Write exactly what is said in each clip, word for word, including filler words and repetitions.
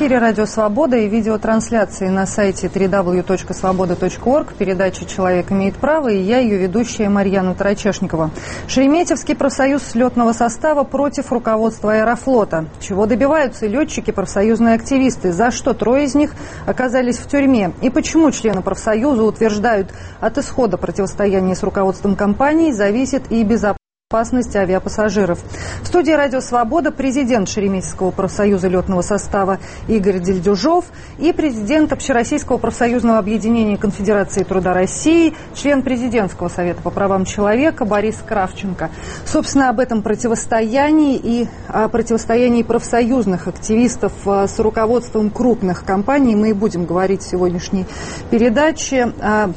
эфире Радио Свобода и видеотрансляции на сайте дабл ю дабл ю дабл ю точка свобода точка орг. Передача «Человек имеет право» и я, ее ведущая Марьяна Тарачешникова. Шереметьевский профсоюз летного состава против руководства Аэрофлота. Чего добиваются летчики, профсоюзные активисты? За что трое из них оказались в тюрьме? И почему члены профсоюза утверждают, от исхода противостояния с руководством компании зависит и безопасность Опасность авиапассажиров. В студии «Радио Свобода» президент Шереметьевского профсоюза летного состава Игорь Дельдюжов и президент Общероссийского профсоюзного объединения Конфедерации труда России, член президентского совета по правам человека Борис Кравченко. Собственно, об этом противостоянии и о противостоянии профсоюзных активистов с руководством крупных компаний мы и будем говорить в сегодняшней передаче.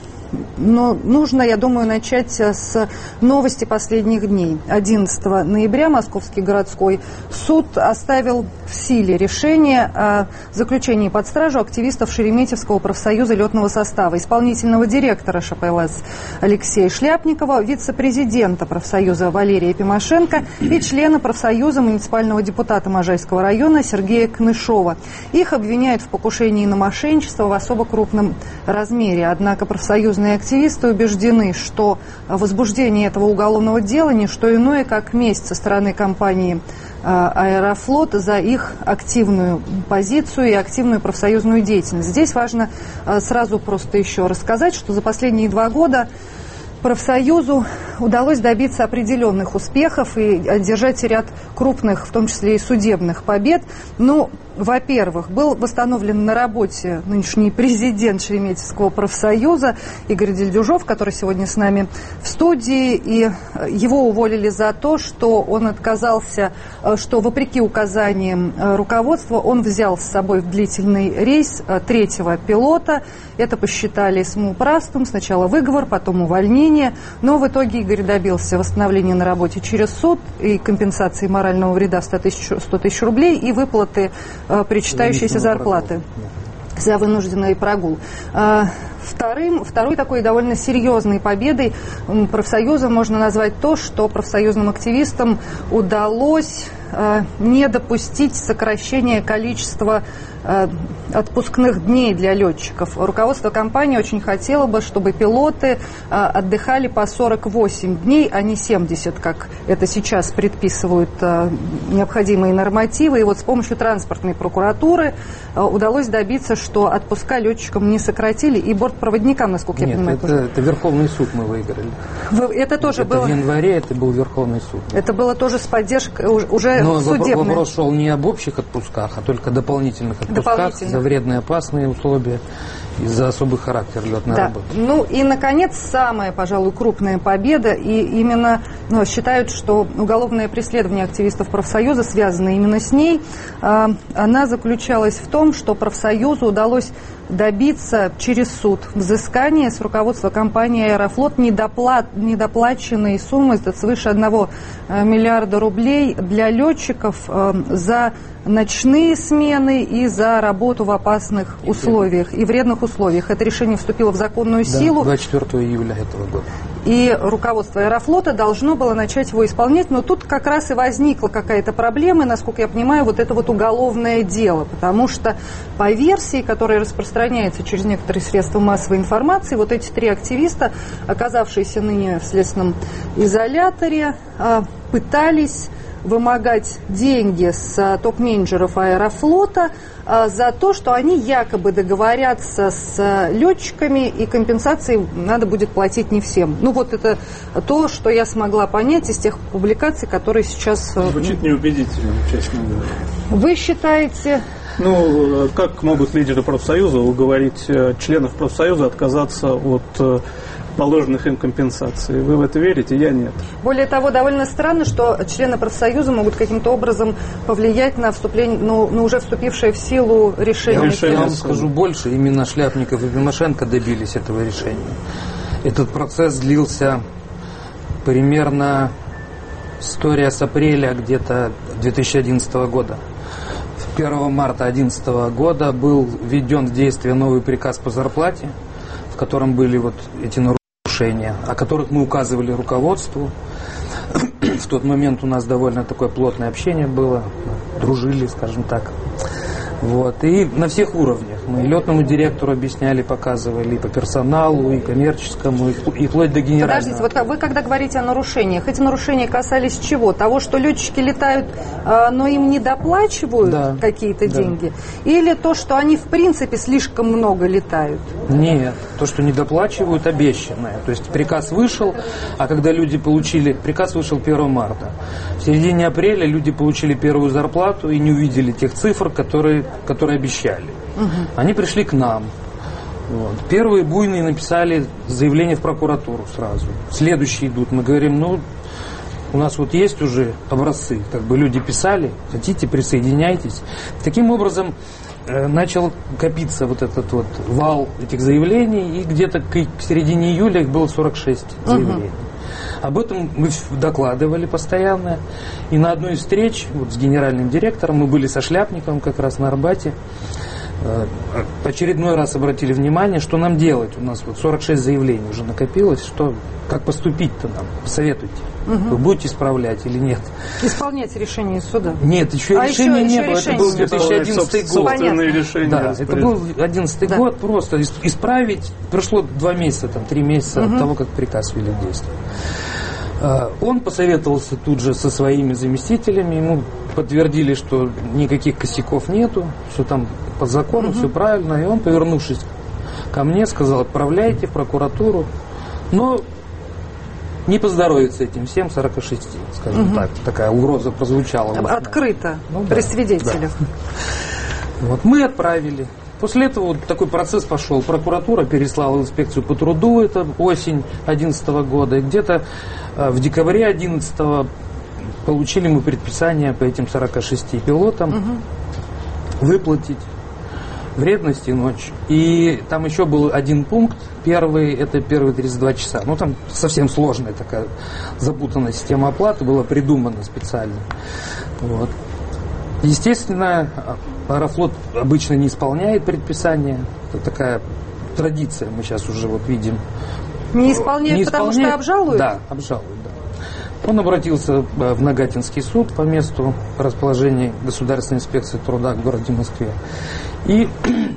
Но нужно, я думаю, начать с новости последних дней. одиннадцатого ноября Московский городской суд оставил в силе решение о заключении под стражу активистов Шереметьевского профсоюза летного состава, исполнительного директора ШПЛС Алексея Шляпникова, вице-президента профсоюза Валерия Пимошенко и члена профсоюза муниципального депутата Можайского района Сергея Кнышова. Их обвиняют в покушении на мошенничество в особо крупном размере. Однако профсоюзные активисты убеждены, что возбуждение этого уголовного дела не что иное, как месть со стороны компании «Аэрофлот» за их активную позицию и активную профсоюзную деятельность. Здесь важно сразу просто еще рассказать, что за последние два года профсоюзу удалось добиться определенных успехов и одержать ряд крупных, в том числе и судебных побед. Ну, во-первых, был восстановлен на работе нынешний президент Шереметьевского профсоюза Игорь Дельдюжов, который сегодня с нами в студии, и его уволили за то, что он отказался, что вопреки указаниям руководства он взял с собой в длительный рейс третьего пилота. Это посчитали самоуправством, сначала выговор, потом увольнение, но в итоге Игорь добился восстановления на работе через суд и компенсации морального вреда в сто тысяч рублей и выплаты причитающиеся зарплаты за вынужденный прогул. Вторым, второй такой довольно серьезной победой профсоюза можно назвать то, что профсоюзным активистам удалось не допустить сокращения количества отпускных дней для летчиков. Руководство компании очень хотело бы, чтобы пилоты отдыхали по сорок восемь дней, а не семьдесят, как это сейчас предписывают необходимые нормативы. И вот с помощью транспортной прокуратуры удалось добиться, что отпуска летчикам не сократили, и бортпроводникам, насколько Нет, я понимаю, это, тоже. это Верховный суд мы выиграли. Это тоже это было... в январе это был Верховный суд. Это было тоже с поддержкой уже Но судебной. вопрос шел не об общих отпусках, а только дополнительных отпусках за вредные опасные условия и за особый характер летной да. работы. Ну и, наконец, самая, пожалуй, крупная победа, и именно ну, считают, что уголовное преследование активистов профсоюза связано именно с ней. А, она заключалась в том, что профсоюзу удалось добиться через суд взыскания с руководства компании «Аэрофлот» недоплат, недоплаченной суммы свыше одного миллиарда рублей для летчиков э, за ночные смены и за работу в опасных и условиях и вредных условиях. Это решение вступило в законную да, силу. двадцать четвёртого июля этого года. И руководство «Аэрофлота» должно было начать его исполнять, но тут как раз и возникла какая-то проблема, и, насколько я понимаю, вот это вот уголовное дело, потому что по версии, которая распространяется через некоторые средства массовой информации, вот эти три активиста, оказавшиеся ныне в следственном изоляторе, пытались вымогать деньги с топ-менеджеров «Аэрофлота» за то, что они якобы договорятся с летчиками, и компенсации надо будет платить не всем. Ну вот это то, что я смогла понять из тех публикаций, которые сейчас... Звучит неубедительно, честно говоря. Вы считаете... Ну, как могут лидеры профсоюза уговорить членов профсоюза отказаться от положенных им компенсаций? Вы в это верите? Я нет. Более того, довольно странно, что члены профсоюза могут каким-то образом повлиять на вступление, ну, на уже вступившее в силу решение. Я, я вам скажу больше, именно Шляпников и Пимошенко добились этого решения. Этот процесс длился примерно история с апреля где-то две тысячи одиннадцатого года. первого марта две тысячи одиннадцатого года был введен в действие новый приказ по зарплате, в котором были вот эти нарушения, о которых мы указывали руководству. В тот момент у нас довольно такое плотное общение было, дружили, скажем так. Вот. И на всех уровнях. Мы и летному директору объясняли, показывали, и по персоналу, и коммерческому, и вплоть до генерального. Подождите, вот вы когда говорите о нарушениях, эти нарушения касались чего? Того, что летчики летают, но им не доплачивают да. какие-то да. деньги? Или то, что они в принципе слишком много летают? Нет, то, что не доплачивают, обещанное. То есть приказ вышел, а когда люди получили... Приказ вышел первого марта. В середине апреля люди получили первую зарплату и не увидели тех цифр, которые, которые обещали. Угу. Они пришли к нам. Вот. Первые буйные написали заявление в прокуратуру сразу. Следующие идут. Мы говорим, ну, у нас вот есть уже образцы. Как бы люди писали, хотите, присоединяйтесь. Таким образом, э, начал копиться вот этот вот вал этих заявлений. И где-то к, к середине июля их было сорок шесть заявлений. Угу. Об этом мы докладывали постоянно. И на одной из встреч вот, с генеральным директором, мы были со Шляпниковым как раз на Арбате, э, очередной раз обратили внимание, что нам делать. У нас вот сорок шесть заявлений уже накопилось. Что, как поступить-то нам? Посоветуйте. Угу. Вы будете исправлять или нет? Исполнять решение суда? Нет, еще а решения еще, не было. Это был две тысячи одиннадцатый год. Решения, да, это был две тысячи одиннадцатый да. год. Просто исправить. Прошло два месяца, там, три месяца угу. от того, как приказ ввели в действие. Он посоветовался тут же со своими заместителями, ему подтвердили, что никаких косяков нету, что там по закону угу. все правильно, и он, повернувшись ко мне, сказал, отправляйте в прокуратуру, но не поздоровится этим всем сорока шести, скажем угу. так, такая угроза прозвучала. Открыто, ну, при да, свидетелях. Да. Вот мы отправили. После этого вот такой процесс пошел. Прокуратура переслала инспекцию по труду, это осень две тысячи одиннадцатого года. И где-то в декабре две тысячи одиннадцатого получили мы предписание по этим сорока шести пилотам угу. выплатить вредность и ночь. И там еще был один пункт. Первый, это первые тридцать два часа. Ну, там совсем сложная такая запутанная система оплаты была придумана специально. Вот. Естественно, Аэрофлот обычно не исполняет предписания. Это такая традиция, мы сейчас уже вот видим. Не исполняет, не потому исполняет, что обжалуют? Да, обжалуют, да. Он обратился в Нагатинский суд по месту расположения Государственной инспекции труда в городе Москве. И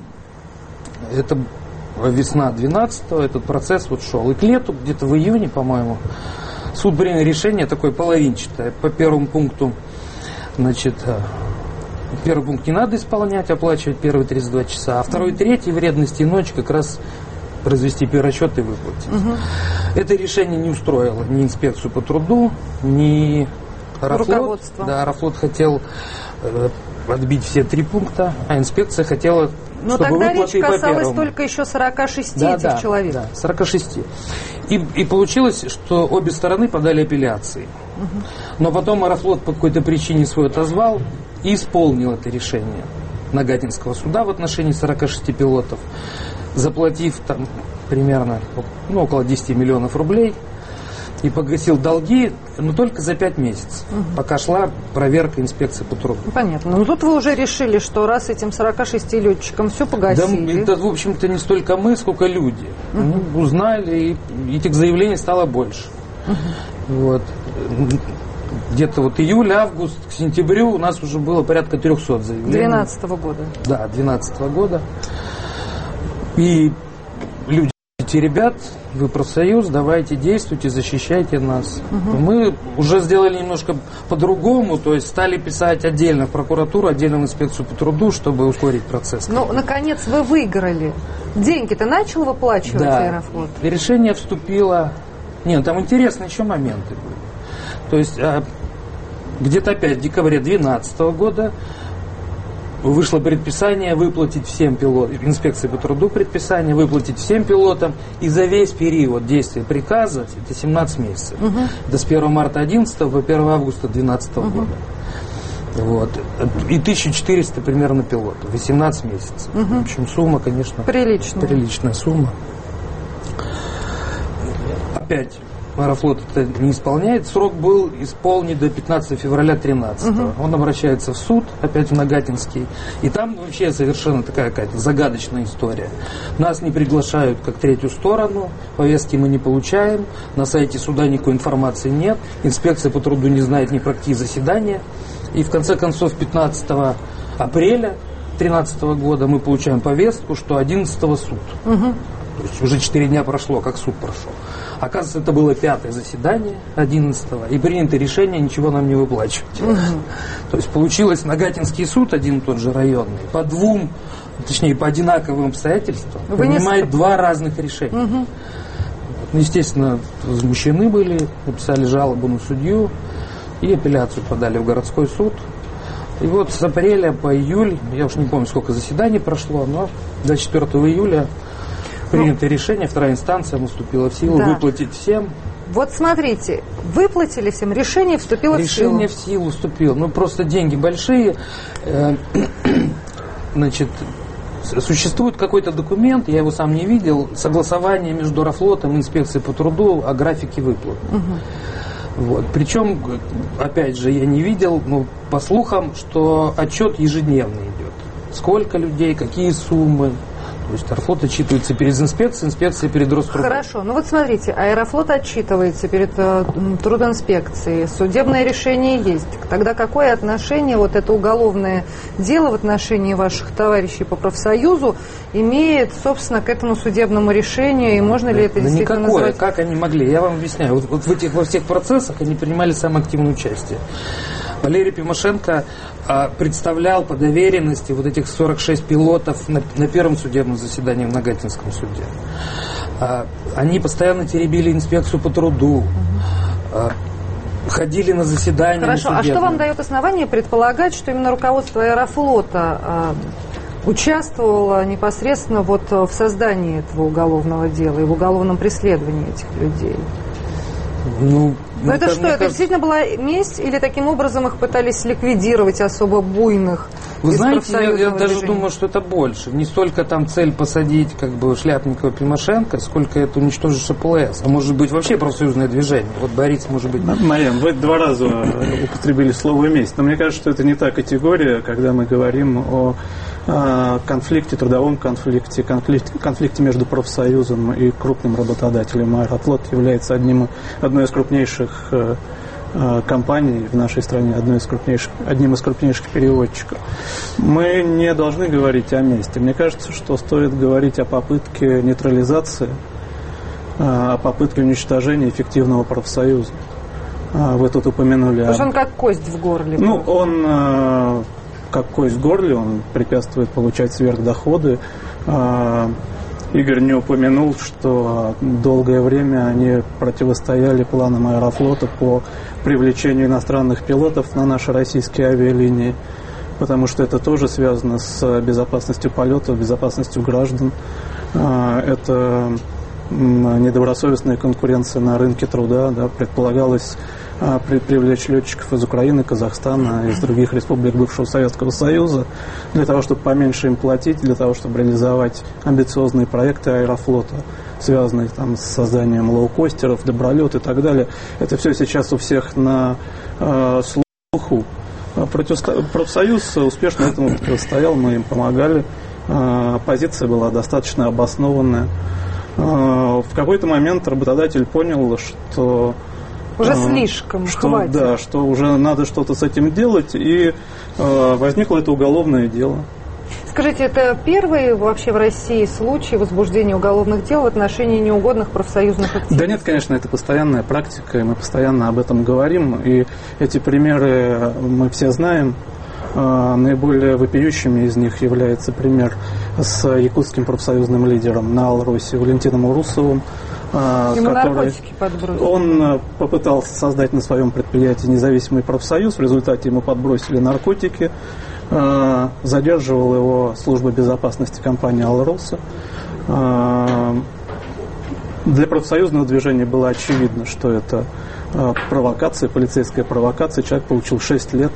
это весна двенадцатого, этот процесс вот шел. И к лету, где-то в июне, по-моему, суд принял решение такое половинчатое. По первому пункту, значит, первый пункт не надо исполнять, оплачивать первые тридцать два часа, а второй и третий, вредность и ночь, как раз произвести перерасчет и выплатить. Угу. Это решение не устроило ни инспекцию по труду, ни Аэрофлот. Да, Аэрофлот хотел э, отбить все три пункта, а инспекция хотела, но чтобы тогда выплаты речь касалась только еще сорока шести да, этих да, человек. Да, сорока шести. И, и получилось, что обе стороны подали апелляции. Угу. Но потом Аэрофлот по какой-то причине свой отозвал и исполнил это решение Нагатинского суда в отношении сорока шести пилотов, заплатив там примерно ну, около десяти миллионов рублей и погасил долги, но только за пять месяцев, угу. пока шла проверка инспекции по труду. Понятно. Но тут вы уже решили, что раз этим сорока шести летчикам все погасили. Да, это, в общем-то, не столько мы, сколько люди. Угу. Они узнали, и этих заявлений стало больше. Угу. Вот. Где-то вот июль, август, к сентябрю у нас уже было порядка трехсот заявлений. двенадцатого года. Да, двенадцатого года. И люди, эти ребят, вы профсоюз, давайте действуйте, защищайте нас. Угу. Мы уже сделали немножко по-другому, то есть стали писать отдельно в прокуратуру, отдельно в инспекцию по труду, чтобы ускорить процесс. Ну, наконец, вы выиграли. Деньги-то начал выплачивать да. Аэрофлот? Решение вступило... Нет, там интересные еще моменты были. То есть где-то опять в декабре две тысячи двенадцатого года вышло предписание выплатить всем пилотам, инспекции по труду предписание выплатить всем пилотам, и за весь период действия приказа, это семнадцать месяцев, угу. это с первого марта две тысячи одиннадцатого по первого августа две тысячи двенадцатого угу. года. Вот. И тысяча четыреста примерно пилотов, восемнадцать месяцев. Угу. В общем, сумма, конечно, приличная. приличная сумма. Опять Аэрофлот это не исполняет. Срок был исполнен до пятнадцатого февраля две тысячи тринадцатого. Угу. Он обращается в суд, опять в Нагатинский. И там вообще совершенно такая какая-то загадочная история. Нас не приглашают как третью сторону, повестки мы не получаем, на сайте суда никакой информации нет, инспекция по труду не знает ни про какие заседания. И в конце концов пятнадцатого апреля тринадцатого года мы получаем повестку, что одиннадцатого суд. Угу. То есть уже четыре дня прошло, как суд прошел. Оказывается, это было пятое заседание одиннадцатого, и принято решение ничего нам не выплачивать. Угу. То есть получилось Нагатинский суд, один и тот же районный, по двум, точнее по одинаковым обстоятельствам, Вынес... принимает два разных решения. Угу. Ну, естественно, возмущены были, написали жалобу на судью и апелляцию подали в городской суд. И вот с апреля по июль, я уж не помню, сколько заседаний прошло, но двадцать четвёртого июля принято решение, вторая инстанция наступила в силу, да. выплатить всем. Вот смотрите, выплатили всем, решение вступило решение в силу. Решение в силу вступило. Ну, просто деньги большие. Значит, существует какой-то документ, я его сам не видел, согласование между Аэрофлотом и инспекцией по труду о графике выплат. Угу. Вот. Причем, опять же, я не видел, но по слухам, что отчет ежедневный идет. Сколько людей, какие суммы. То есть Аэрофлот отчитывается перед инспекцией, инспекция перед Рострудом. Хорошо, ну вот смотрите, Аэрофлот отчитывается перед э, трудинспекцией, судебное решение есть. Тогда какое отношение вот это уголовное дело в отношении ваших товарищей по профсоюзу имеет, собственно, к этому судебному решению, и можно ли это да действительно никакое, называть? Как они могли? Я вам объясняю. Вот, вот в этих, во всех процессах они принимали самое активное участие. Валерий Пимошенко а, представлял по доверенности вот этих сорок шесть пилотов на, на первом судебном заседании в Нагатинском суде. А, они постоянно теребили инспекцию по труду, а, ходили на заседания. Хорошо, а что вам дает основание предполагать, что именно руководство Аэрофлота а, участвовало непосредственно вот в создании этого уголовного дела и в уголовном преследовании этих людей? Ну, Но это, это что, это кажется... действительно была месть, или таким образом их пытались ликвидировать особо буйных? Вы знаете, я, я даже думаю, что это больше. Не столько там цель посадить как бы Шляпникова, Пимошенко, сколько это уничтожить ШПЛС. А может быть вообще профсоюзное движение. Вот Борис, может быть... Марьян, вы два раза употребили слово «месть». Но мне кажется, что это не та категория, когда мы говорим о конфликте, трудовом конфликте, конфликте, конфликте между профсоюзом и крупным работодателем. Аэрофлот является одним, одной из крупнейших э, э, компаний в нашей стране, одной из крупнейших, одним из крупнейших перевозчиков. Мы не должны говорить о мести. Мне кажется, что стоит говорить о попытке нейтрализации, э, о попытке уничтожения эффективного профсоюза. Э, вы тут упомянули... Потому что он как кость в горле. Ну, он... Э, как кость в горле, он препятствует получать сверхдоходы. Игорь не упомянул, что долгое время они противостояли планам Аэрофлота по привлечению иностранных пилотов на наши российские авиалинии, потому что это тоже связано с безопасностью полетов, безопасностью граждан. Это недобросовестная конкуренция на рынке труда, да, предполагалось а, при, привлечь летчиков из Украины, Казахстана, из других республик бывшего Советского Союза, для того, чтобы поменьше им платить, для того, чтобы реализовать амбициозные проекты Аэрофлота, связанные там, с созданием лоукостеров, добролет и так далее. Это все сейчас у всех на э, слуху. Противосто... Профсоюз успешно этому противостоял, мы им помогали. Э, позиция была достаточно обоснованная. В какой-то момент работодатель понял, что уже слишком, что, хватит. Да, что уже надо что-то с этим делать, и э, возникло это уголовное дело. Скажите, это первый вообще в России случай возбуждения уголовных дел в отношении неугодных профсоюзных активистов? Да нет, конечно, это постоянная практика, и мы постоянно об этом говорим, и эти примеры мы все знаем. Наиболее вопиющими из них является пример с якутским профсоюзным лидером на Алросе Валентином Урусовым. Ему наркотики подбросили. Он попытался создать на своем предприятии независимый профсоюз, в результате ему подбросили наркотики. Задерживала его служба безопасности компании Алроса. Для профсоюзного движения было очевидно, что это провокация, полицейская провокация. Человек получил шесть лет.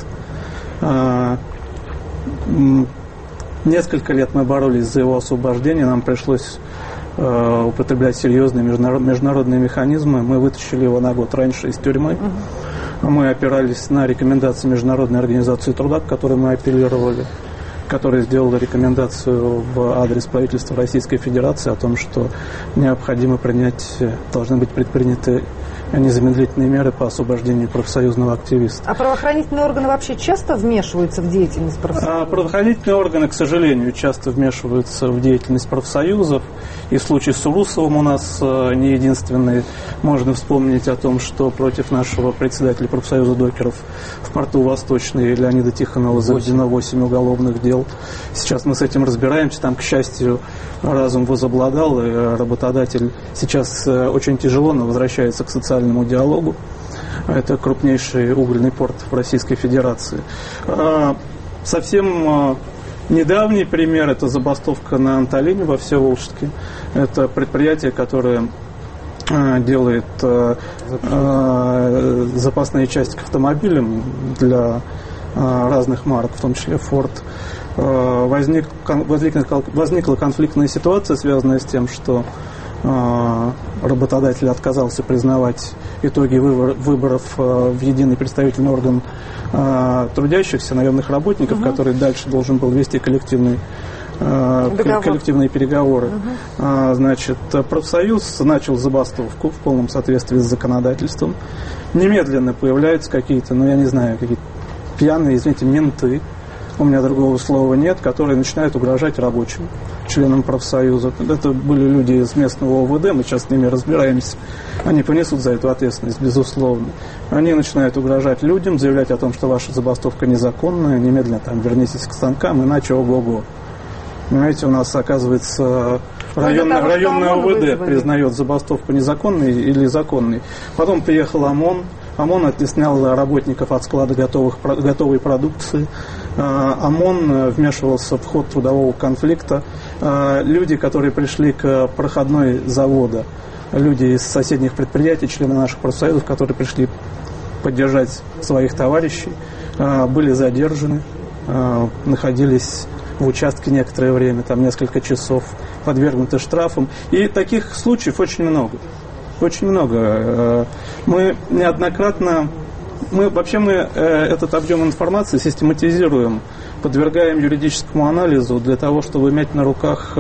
Несколько лет мы боролись за его освобождение, нам пришлось э, употреблять серьезные международные механизмы. Мы вытащили его на год раньше из тюрьмы. Uh-huh. Мы опирались на рекомендации Международной организации труда, к которой мы апеллировали. который сделал рекомендацию в адрес правительства Российской Федерации о том, что необходимо принять, должны быть предприняты незамедлительные меры по освобождению профсоюзного активиста. А правоохранительные органы вообще часто вмешиваются в деятельность профсоюзов? А правоохранительные органы, к сожалению, часто вмешиваются в деятельность профсоюзов. И случай с Урусовым у нас не единственный. Можно вспомнить о том, что против нашего председателя профсоюза докеров в порту Восточный Леонида Тихонова заведено восемь уголовных дел. Сейчас мы с этим разбираемся. Там, к счастью, разум возобладал, и работодатель сейчас очень тяжело, но возвращается к социальному диалогу. Это крупнейший угольный порт в Российской Федерации. Совсем недавний пример – это забастовка на Анталине во Всеволожске. Это предприятие, которое делает запасные части к автомобилям для разных марок, в том числе Ford. Возник, возникла, возникла конфликтная ситуация, связанная с тем, что работодатель отказался признавать итоги выборов в единый представительный орган трудящихся, наемных работников, угу. который дальше должен был вести коллективный, коллективные переговоры. Угу. Значит, профсоюз начал забастовку в полном соответствии с законодательством. Немедленно появляются какие-то, ну я не знаю, какие-то пьяные, извините, менты, у меня другого слова нет, которые начинают угрожать рабочим, членам профсоюза. Это были люди из местного ОВД, мы сейчас с ними разбираемся. Они понесут за эту ответственность, безусловно. Они начинают угрожать людям, заявлять о том, что ваша забастовка незаконная, немедленно там вернитесь к станкам, иначе ого-го. Понимаете, у нас, оказывается, районное, того, районное ОВД признает забастовку незаконной или законной. Потом приехал ОМОН. ОМОН оттеснял работников от склада готовых, готовой продукции. ОМОН вмешивался в ход трудового конфликта. Люди, которые пришли к проходной завода, люди из соседних предприятий, члены наших профсоюзов, которые пришли поддержать своих товарищей, были задержаны, находились в участке некоторое время, там несколько часов, подвергнуты штрафам. И таких случаев очень много. Очень много. Мы неоднократно, мы вообще мы этот объем информации систематизируем, подвергаем юридическому анализу для того, чтобы иметь на руках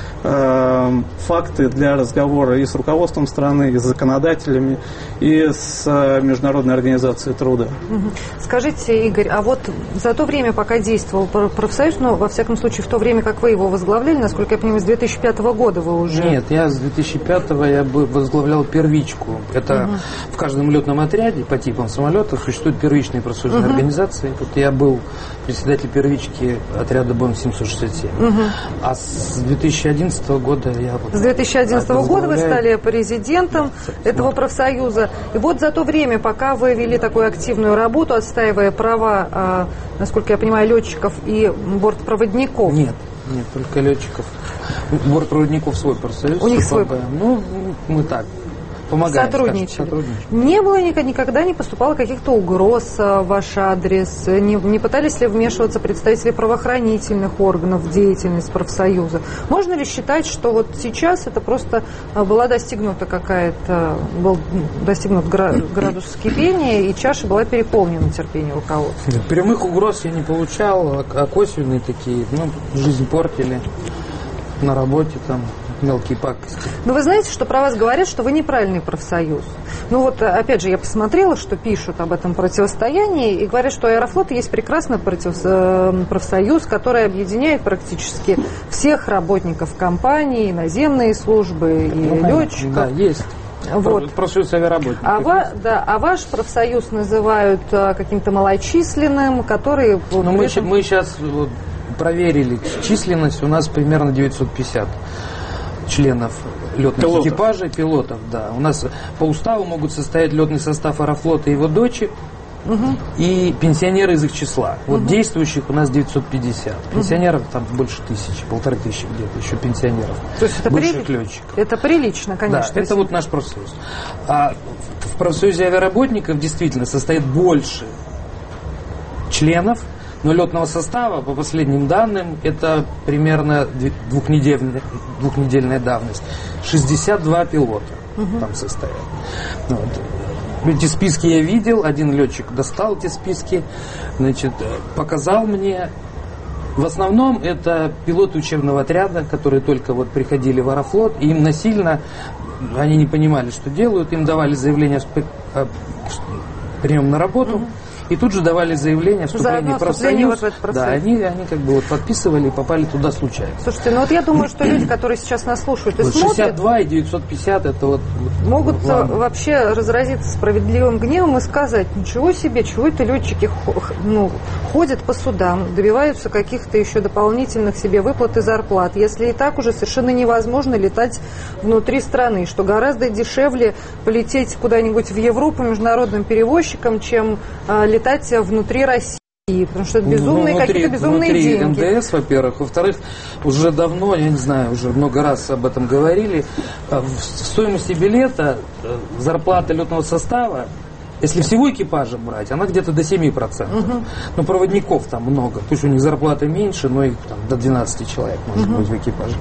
факты для разговора и с руководством страны, и с законодателями, и с Международной организацией труда. Скажите, Игорь, а вот за то время, пока действовал профсоюз, ну, во всяком случае, в то время, как вы его возглавляли, насколько я понимаю, с две тысячи пятого года вы уже... Нет, я с две тысячи пятого я возглавлял первичку. Это угу. в каждом летном отряде по типам самолетов существуют первичные профсоюзные угу. организации. Вот я был председатель первички отряда Боинг семьсот шестьдесят семь. Угу. А с две тысячи одиннадцатого года я... Вот, с две тысячи одиннадцатого года вы стали президентом этого профсоюза. И вот за то время, пока вы вели такую активную работу, отстаивая права, насколько я понимаю, летчиков и бортпроводников. Нет, нет, только летчиков. Бортпроводников свой профсоюз. У них свой. Ну, мы так. Помогаем, сотрудничали. Не было никогда не поступало каких-то угроз в ваш адрес? Не, не пытались ли вмешиваться представители правоохранительных органов в деятельность профсоюза? Можно ли считать, что вот сейчас это просто была достигнута какая-то, был достигнут градус кипения, и чаша была переполнена терпением руководства? Прямых угроз я не получал, а косвенные такие, ну, жизнь портили на работе там. Мелкие пакости. Но вы знаете, что про вас говорят, что вы неправильный профсоюз. Ну вот, опять же, я посмотрела, что пишут об этом противостоянии, и говорят, что Аэрофлот есть прекрасный против... профсоюз, который объединяет практически всех работников компании, и наземные службы, и ну, летчиков. Да, есть. Вот. Профсоюз авиаработников. А, ва, да, а ваш профсоюз называют а, каким-то малочисленным, который... Ну, мы, этом... мы сейчас вот, проверили численность, у нас примерно девятьсот пятьдесят членов летных пилотов. экипажей, пилотов, да. У нас по уставу могут состоять летный состав Аэрофлота и его дочек, угу. и пенсионеры из их числа. Вот угу. действующих у нас девятьсот пятьдесят. Пенсионеров там больше тысячи, полторы тысячи где-то, еще пенсионеров. То есть это бывших при... летчиков. Это прилично, конечно. Да, это вот наш профсоюз. А в профсоюзе авиаработников действительно состоит больше членов, но летного состава, по последним данным, это примерно двухнедельная, двухнедельная давность. шестьдесят два пилота угу. там состоят. Вот. Эти списки я видел, один летчик достал эти списки, значит, показал мне, В основном это пилоты учебного отряда, которые только вот приходили в Аэрофлот, и им насильно, они не понимали, что делают, им давали заявление о прием на работу, угу. И тут же давали заявление о вступлении в профсоюз. Вот в да, они, они как бы вот подписывали и попали туда случайно. Слушайте, ну вот я думаю, что люди, которые сейчас нас слушают и вот смотрят... шестьдесят два и девятьсот пятьдесят это вот... Могут главное. Вообще разразиться справедливым гневом и сказать, ничего себе, чего это летчики ну, ходят по судам, добиваются каких-то еще дополнительных себе выплат и зарплат, если и так уже совершенно невозможно летать внутри страны, что гораздо дешевле полететь куда-нибудь в Европу международным перевозчиком, чем а, летать внутри России, потому что это безумные, ну, внутри, какие-то безумные внутри деньги. эн дэ эс, во-первых. Во-вторых, уже давно, я не знаю, уже много раз об этом говорили, в стоимости билета зарплата летного состава, если всего экипажа брать, она где-то до семь процентов. Угу. Но проводников там много. То есть у них зарплата меньше, но их там до двенадцати человек может угу. быть в экипаже.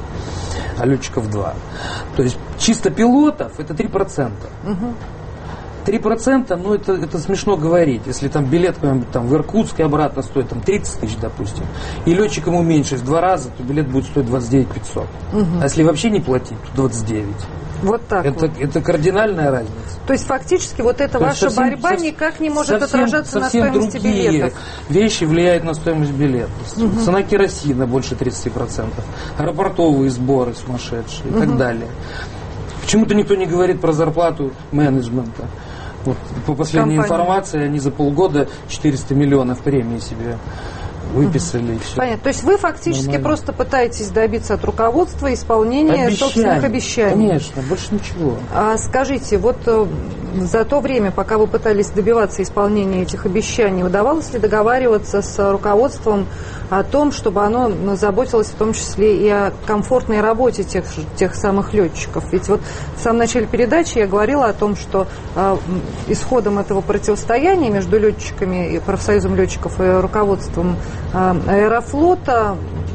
А летчиков два. То есть чисто пилотов это три процента. Угу. три процента, ну это, это смешно говорить. Если там билет там, в Иркутск и обратно стоит там, тридцать тысяч, допустим, и летчикам уменьшить в два раза, то билет будет стоить двадцать девять тысяч пятьсот. Угу. А если вообще не платить, то двадцать девять. Вот так это, вот. Это кардинальная разница. То есть фактически вот эта то ваша совсем, борьба совсем, никак не может совсем, отражаться совсем на стоимости другие билетов. Вещи влияют на стоимость билета. Угу. Цена керосина больше тридцать процентов. Аэропортовые сборы сумасшедшие угу. и так далее. Почему-то никто не говорит про зарплату менеджмента. Вот, по последней Компания. информации, они за полгода четыреста миллионов премии себе выписали. Угу. И все. Понятно. То есть вы фактически Нормально. просто пытаетесь добиться от руководства исполнения Обещаний. собственных обещаний. Конечно, больше ничего. А скажите, вот за то время, пока вы пытались добиваться исполнения этих обещаний, удавалось ли договариваться с руководством о том, чтобы оно заботилось в том числе и о комфортной работе тех, тех самых летчиков? Ведь вот в самом начале передачи я говорила о том, что э, исходом этого противостояния между летчиками и профсоюзом летчиков и руководством э, Аэрофлота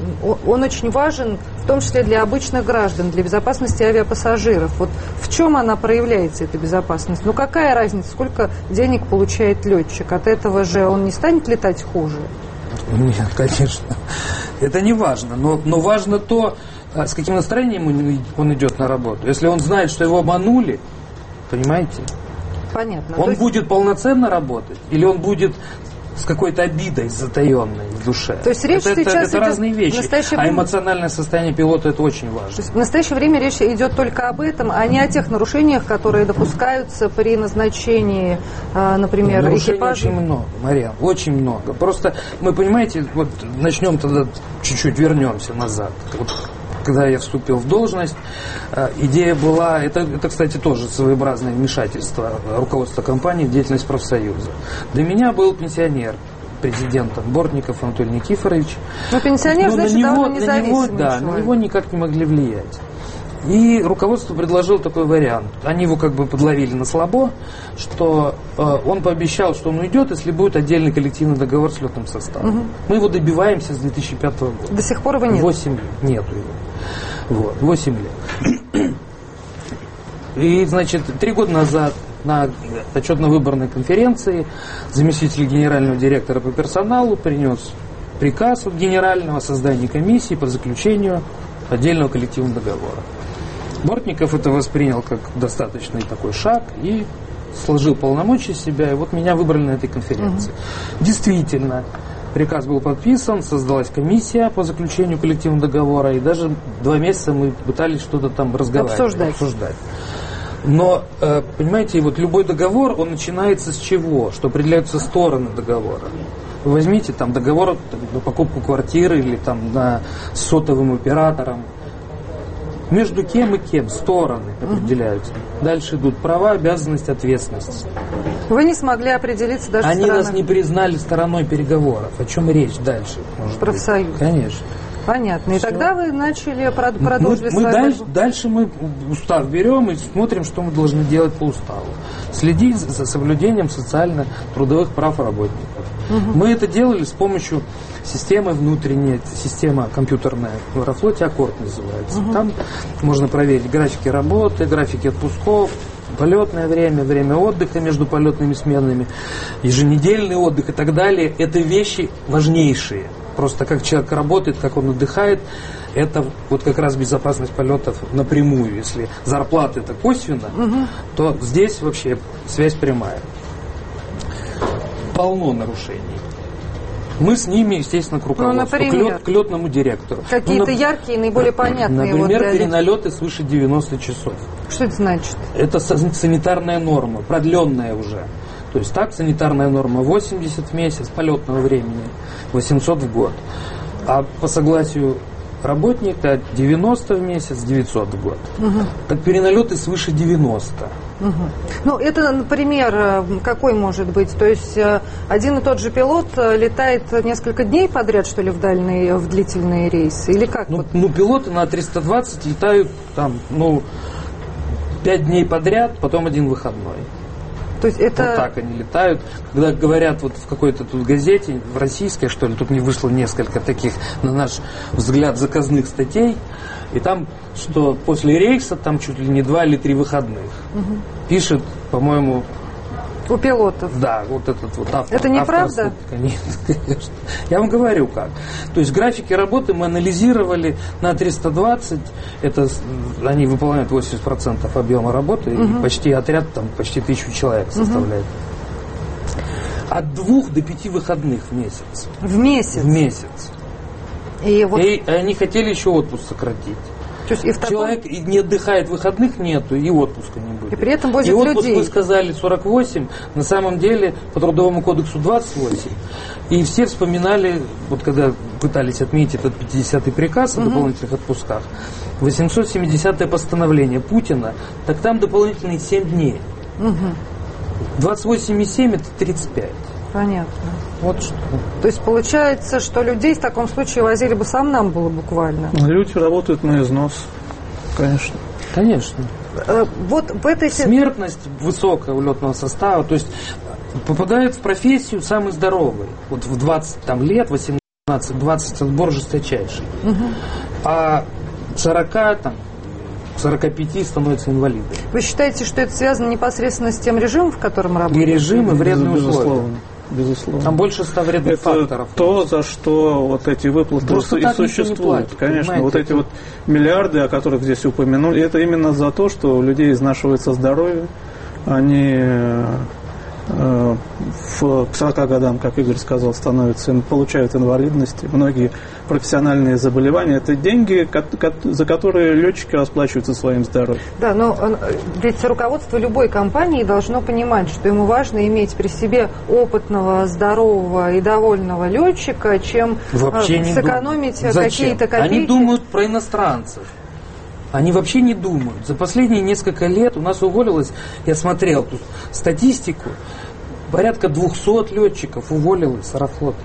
он очень важен, в том числе для обычных граждан, для безопасности авиапассажиров. Вот в чем она проявляется, эта безопасность? Ну какая разница, сколько денег получает летчик? От этого же он не станет летать хуже? Нет, конечно. Это не важно. Но, но важно то, с каким настроением он идет на работу. Если он знает, что его обманули, понимаете? Понятно. Он есть... будет полноценно работать? Или он будет с какой-то обидой затаенной в душе? То есть речь это, сейчас это, это идет... разные вещи. Настоящее... А эмоциональное состояние пилота это очень важно. То есть в настоящее время речь идет только об этом, а не о тех нарушениях, которые допускаются при назначении, например, нарушений экипажа. Очень много, Марьяна, очень много. Просто мы, понимаете, вот начнем тогда чуть-чуть вернемся назад. Вот, когда я вступил в должность, идея была, это, это, кстати, тоже своеобразное вмешательство руководства компании в деятельность профсоюза. До меня был пенсионер, президентом Бортников Анатолий Никифорович. Но пенсионер, но значит, на него, довольно независимый на него, да, на него никак не могли влиять. И руководство предложило такой вариант. Они его как бы подловили на слабо, что э, он пообещал, что он уйдет, если будет отдельный коллективный договор с летным составом. Угу. Мы его добиваемся с две тысячи пятого года. До сих пор его нет? Восемь лет. Нету его. Вот, восемь лет. И, значит, три года назад на отчетно-выборной конференции заместитель генерального директора по персоналу принес приказ от генерального о создании комиссии по заключению отдельного коллективного договора. Бортников это воспринял как достаточный такой шаг и сложил полномочия себя, и вот меня выбрали на этой конференции. Угу. Действительно, приказ был подписан, создалась комиссия по заключению коллективного договора, и даже два месяца мы пытались что-то там разговаривать, обсуждать. обсуждать. Но, понимаете, вот любой договор, он начинается с чего? Что определяются стороны договора. Вы возьмите там договор на покупку квартиры или там на сотовым оператором. Между кем и кем стороны определяются. Uh-huh. Дальше идут права, обязанности, ответственность. Вы не смогли определиться даже Они стороны. Нас не признали стороной переговоров. О чем речь дальше? Профсоюз. Быть? Конечно. Понятно. И Все. Тогда вы начали продолжить мы, мы свою дальше, борьбу. дальше мы устав берем и смотрим, что мы должны делать по уставу. Следить за соблюдением социально-трудовых прав работников. Угу. Мы это делали с помощью системы внутренней, система компьютерная в Аэрофлоте, Аккорд называется. Угу. Там можно проверить графики работы, графики отпусков, полетное время, время отдыха между полетными сменами, еженедельный отдых и так далее. Это вещи важнейшие. Просто как человек работает, как он отдыхает, это вот как раз безопасность полетов напрямую. Если зарплата это косвенно, угу. то здесь вообще связь прямая. Полно нарушений. Мы с ними, естественно, к руководству, ну, к, лет, к летному директору. Какие-то ну, яркие, наиболее понятные. Например, вот переналеты свыше девяноста часов. Что это значит? Это санитарная норма, продленная уже. То есть так санитарная норма восемьдесят в месяц полетного времени, восемьсот в год. А по согласию работника девяносто в месяц, девятьсот в год. Угу. Так переналеты свыше девяноста. Угу. Ну, это, например, какой может быть? То есть один и тот же пилот летает несколько дней подряд, что ли, в дальние, в длительные рейсы? Или как? Ну, вот? ну пилоты на триста двадцать летают там, ну, пять дней подряд, потом один выходной. То есть это... Вот так они летают. Когда говорят вот в какой-то тут газете, в российской, что ли, тут не вышло несколько таких, на наш взгляд, заказных статей, и там, что после рейса там чуть ли не два или три выходных. Угу. Пишет, по-моему... У пилотов. Да, вот этот вот автор. Это неправда? Конечно, конечно. Я вам говорю как. То есть графики работы мы анализировали на триста двадцать. Это они выполняют восемьдесят процентов объема работы. Угу. И почти отряд там почти тысячу человек составляет. Угу. От двух до пяти выходных в месяц. В месяц? В месяц. И, вот... и они хотели еще отпуск сократить. То есть и в таком... Человек не отдыхает, выходных нету, и отпуска не будет. И при этом возят и отпуск людей. Вы сказали сорок восемь, на самом деле по Трудовому кодексу двадцать восемь. И все вспоминали, вот когда пытались отменить этот пятидесятый приказ о угу. дополнительных отпусках, восемьсот семидесятое постановление Путина, так там дополнительные семь дней. Угу. двадцать восемь и семь это тридцать пять. Понятно. Вот что. То есть получается, что людей в таком случае возили бы сам нам было буквально. Люди работают на износ, конечно. Конечно. Э, вот в этой... Смертность высокая у летного состава, то есть попадает в профессию самый здоровый. Вот в двадцать там, лет, восемнадцать-двадцать отбор жесточайший. Угу. А сорока там, сорока пяти становятся инвалидами. Вы считаете, что это связано непосредственно с тем режимом, в котором работают? И режим, и вредные условия. Безусловно. Там больше ста вредных это факторов. То, за что вот эти выплаты просто и существуют. Платят, конечно, понимаете? вот эти вот миллиарды, о которых здесь упомянули, это именно за то, что у людей изнашивается здоровье. Они э, в, к сорока годам, как Игорь сказал, становятся, получают инвалидности. Многие профессиональные заболевания. Это деньги, за которые летчики расплачиваются своим здоровьем. Да, но ведь руководство любой компании должно понимать, что ему важно иметь при себе опытного, здорового и довольного летчика, чем вообще сэкономить не какие-то копейки. Они думают про иностранцев. Они вообще не думают. За последние несколько лет у нас уволилось, я смотрел тут статистику, порядка двухсот летчиков уволилось с Аэрофлота.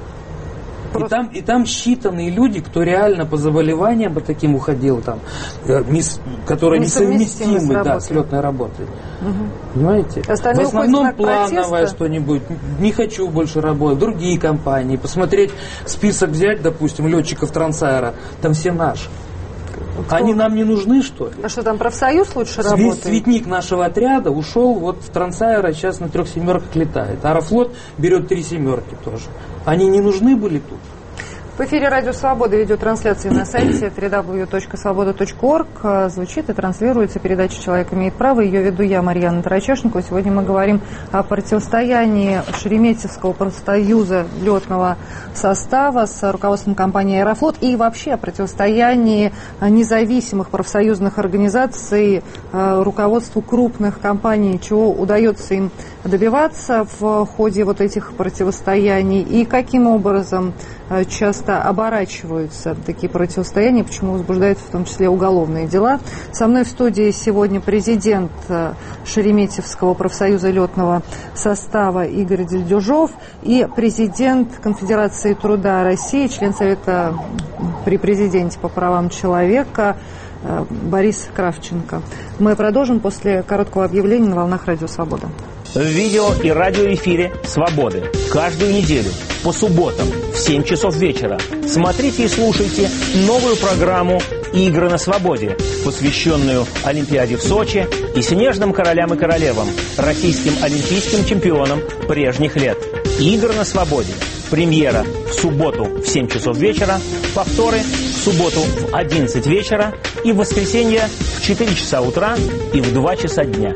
И там, и там считанные люди, кто реально по заболеваниям по таким уходил, там, мисс, которые несовместимы с, да, с летной работой. Угу. Понимаете? Остальные в основном плановое протеста. Что-нибудь, не хочу больше работать, другие компании. Посмотреть список взять, допустим, летчиков Трансаэро, там все наши. Кто? Они нам не нужны, что ли? А что, там профсоюз лучше Весь работает? цветник нашего отряда ушел вот в Трансаэро, сейчас на трех семерках летает. Аэрофлот берет три семерки тоже. Они не нужны были тут? В эфире Радио Свобода, видеотрансляция на сайте дабл ю дабл ю дабл ю точка свобода точка орг. Звучит и транслируется передача «Человек имеет право». Ее веду я, Марьяна Тарачешникова. Сегодня мы говорим о противостоянии Шереметьевского профсоюза летного состава с руководством компании «Аэрофлот» и вообще о противостоянии независимых профсоюзных организаций руководству крупных компаний, чего удается им добиваться в ходе вот этих противостояний и каким образом часто оборачиваются такие противостояния, почему возбуждаются в том числе уголовные дела. Со мной в студии сегодня президент Шереметьевского профсоюза летного состава Игорь Дельдюжов и президент Конфедерации труда России, член Совета при президенте по правам человека Борис Кравченко. Мы продолжим после короткого объявления на волнах Радио Свобода. В видео и радиоэфире «Свободы» каждую неделю по субботам в семь часов вечера смотрите и слушайте новую программу «Игры на свободе», посвященную Олимпиаде в Сочи и снежным королям и королевам, российским олимпийским чемпионам прежних лет. «Игры на свободе». Премьера в субботу в семь часов вечера, повторы в субботу в одиннадцать вечера и в воскресенье в четыре часа утра и в два часа дня.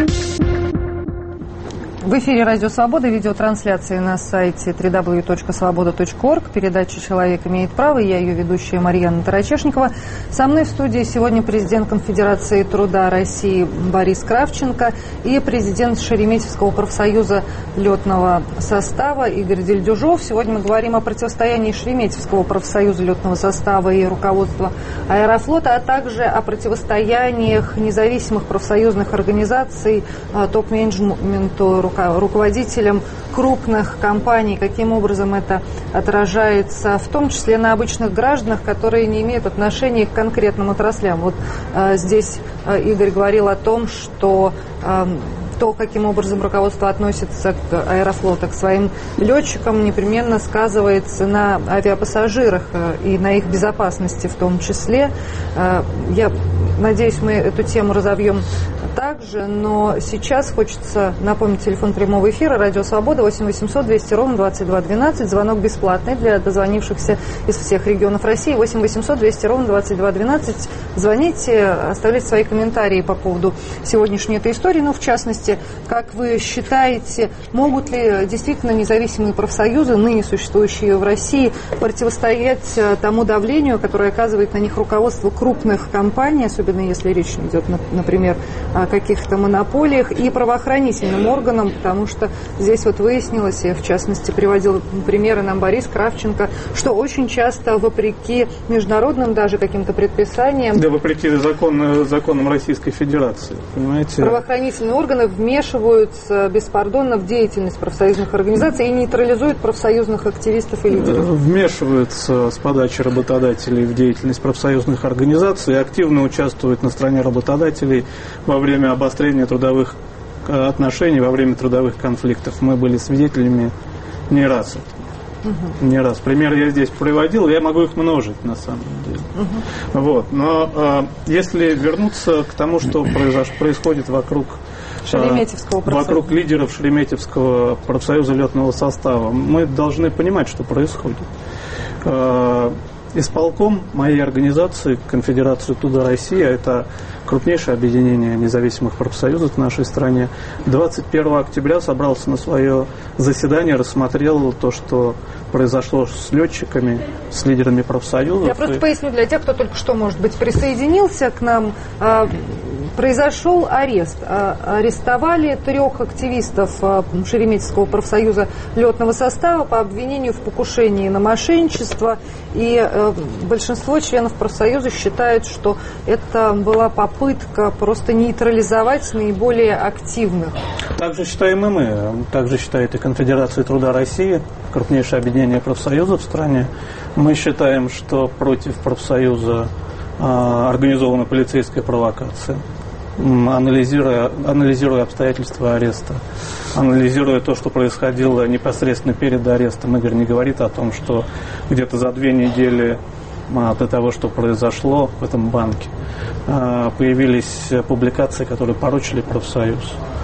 В эфире «Радио Свобода», видеотрансляции на сайте дабл ю дабл ю дабл ю точка свобода точка орг. Передача «Человек имеет право». Я ее ведущая Марьяна Тарачешникова. Со мной в студии сегодня президент Конфедерации труда России Борис Кравченко и президент Шереметьевского профсоюза летного состава Игорь Дельдюжов. Сегодня мы говорим о противостоянии Шереметьевского профсоюза летного состава и руководства Аэрофлота, а также о противостояниях независимых профсоюзных организаций, топ-менеджменту, руководителям крупных компаний, каким образом это отражается, в том числе на обычных гражданах, которые не имеют отношения к конкретным отраслям. Вот э, здесь э, Игорь говорил о том, что э, то, каким образом руководство относится к Аэрофлоту, к своим летчикам, непременно сказывается на авиапассажирах и на их безопасности в том числе. Я надеюсь, мы эту тему разовьем также, но сейчас хочется напомнить телефон прямого эфира «Радио Свобода» восемь восемьсот двести ровно двадцать два двенадцать. Звонок бесплатный для дозвонившихся из всех регионов России. восемь восемьсот двести ровно двадцать два двенадцать. Звоните, оставляйте свои комментарии по поводу сегодняшней этой истории. Ну, в частности, как вы считаете, могут ли действительно независимые профсоюзы, ныне существующие в России, противостоять тому давлению, которое оказывает на них руководство крупных компаний, особенно если речь идет, например, о каких-то монополиях, и правоохранительным органам, потому что здесь вот выяснилось, и в частности приводил примеры нам Борис Кравченко, что очень часто, вопреки международным даже каким-то предписаниям, да, вопреки закон, законам Российской Федерации, понимаете, правоохранительные органы вмешиваются беспардонно в деятельность профсоюзных организаций и нейтрализуют профсоюзных активистов и лидеров. Вмешиваются с подачи работодателей в деятельность профсоюзных организаций и активно участвуют на стороне работодателей во время обострения трудовых отношений, во время трудовых конфликтов. Мы были свидетелями не раз этого. Угу. Не раз. Примеры я здесь приводил, я могу их множить на самом деле. Угу. Вот. Но э, если вернуться к тому, что произош... происходит вокруг Шереметьевского профсоюза. Вокруг лидеров Шереметьевского профсоюза летного состава, мы должны понимать, что происходит. Э, Исполком моей организации, Конфедерации труда России, это крупнейшее объединение независимых профсоюзов в нашей стране, двадцать первого октября собрался на свое заседание, рассмотрел то, что произошло с летчиками, с лидерами профсоюзов. Я просто поясню для тех, кто только что, может быть, присоединился к нам. Произошел арест. Арестовали трех активистов Шереметьевского профсоюза летного состава по обвинению в покушении на мошенничество. И большинство членов профсоюза считают, что это была попытка просто нейтрализовать наиболее активных. Так же считаем и мы. Так же считает и Конфедерация труда России, крупнейшее объединение профсоюзов в стране. Мы считаем, что против профсоюза организована полицейская провокация. Анализируя, анализируя обстоятельства ареста, анализируя то, что происходило непосредственно перед арестом, Игорь не говорит о том, что где-то за две недели до того, что произошло в этом банке, появились публикации, которые порочили профсоюз.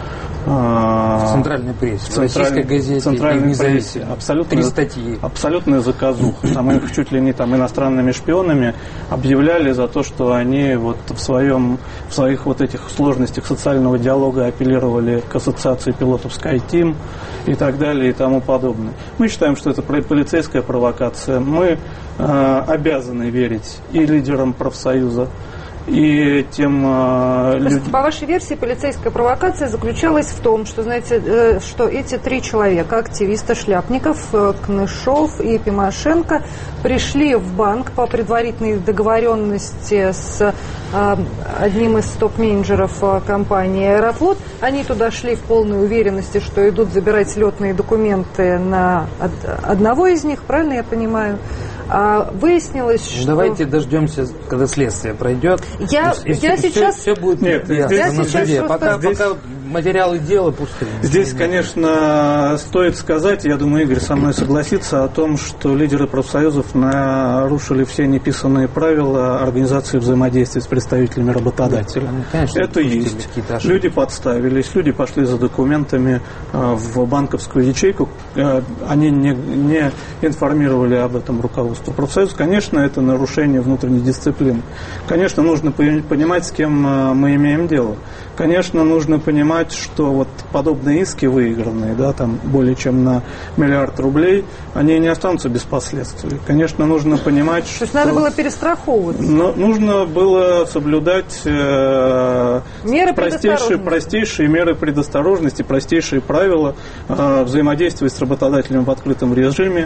В центральной прессе, в российской газете, центральной прессе, абсолютно, три статьи. Абсолютная заказуха. Там их чуть ли не там иностранными шпионами объявляли за то, что они вот в своем, в своих вот этих сложностях социального диалога апеллировали к ассоциации пилотов SkyTeam и так далее и тому подобное. Мы считаем, что это полицейская провокация. Мы э, обязаны верить и лидерам профсоюза, и тем э, людям... По вашей версии, полицейская провокация заключалась в том, что, знаете, э, что эти три человека, активисты Шляпников, э, Кнышов и Пимошенко, пришли в банк по предварительной договоренности с э, одним из топ-менеджеров э, компании «Аэрофлот». Они туда шли в полной уверенности, что идут забирать летные документы на од- одного из них, правильно я понимаю? А выяснилось, что... Давайте дождемся, когда следствие пройдет. Я, и, я и сейчас... Все, все будет Нет, ясно здесь, на суде. просто... Пока, здесь... пока материалы дела пустые. Здесь, конечно, стоит сказать, я думаю, Игорь со мной согласится, о том, что лидеры профсоюзов нарушили все неписанные правила организации взаимодействия с представителями работодателя. Ну, конечно, это есть. Люди подставились, люди пошли за документами в банковскую ячейку, они не, не информировали об этом руководство профсоюза. Конечно, это нарушение внутренней дисциплины. Конечно, нужно понимать, с кем мы имеем дело. Конечно, нужно понимать, что вот подобные иски выигранные, да, там более чем на миллиард рублей, они не останутся без последствий. Конечно, нужно понимать, что... То есть надо было перестраховываться. Но нужно было соблюдать э, меры простейшие, простейшие меры предосторожности, простейшие правила э, взаимодействия с работодателем в открытом режиме,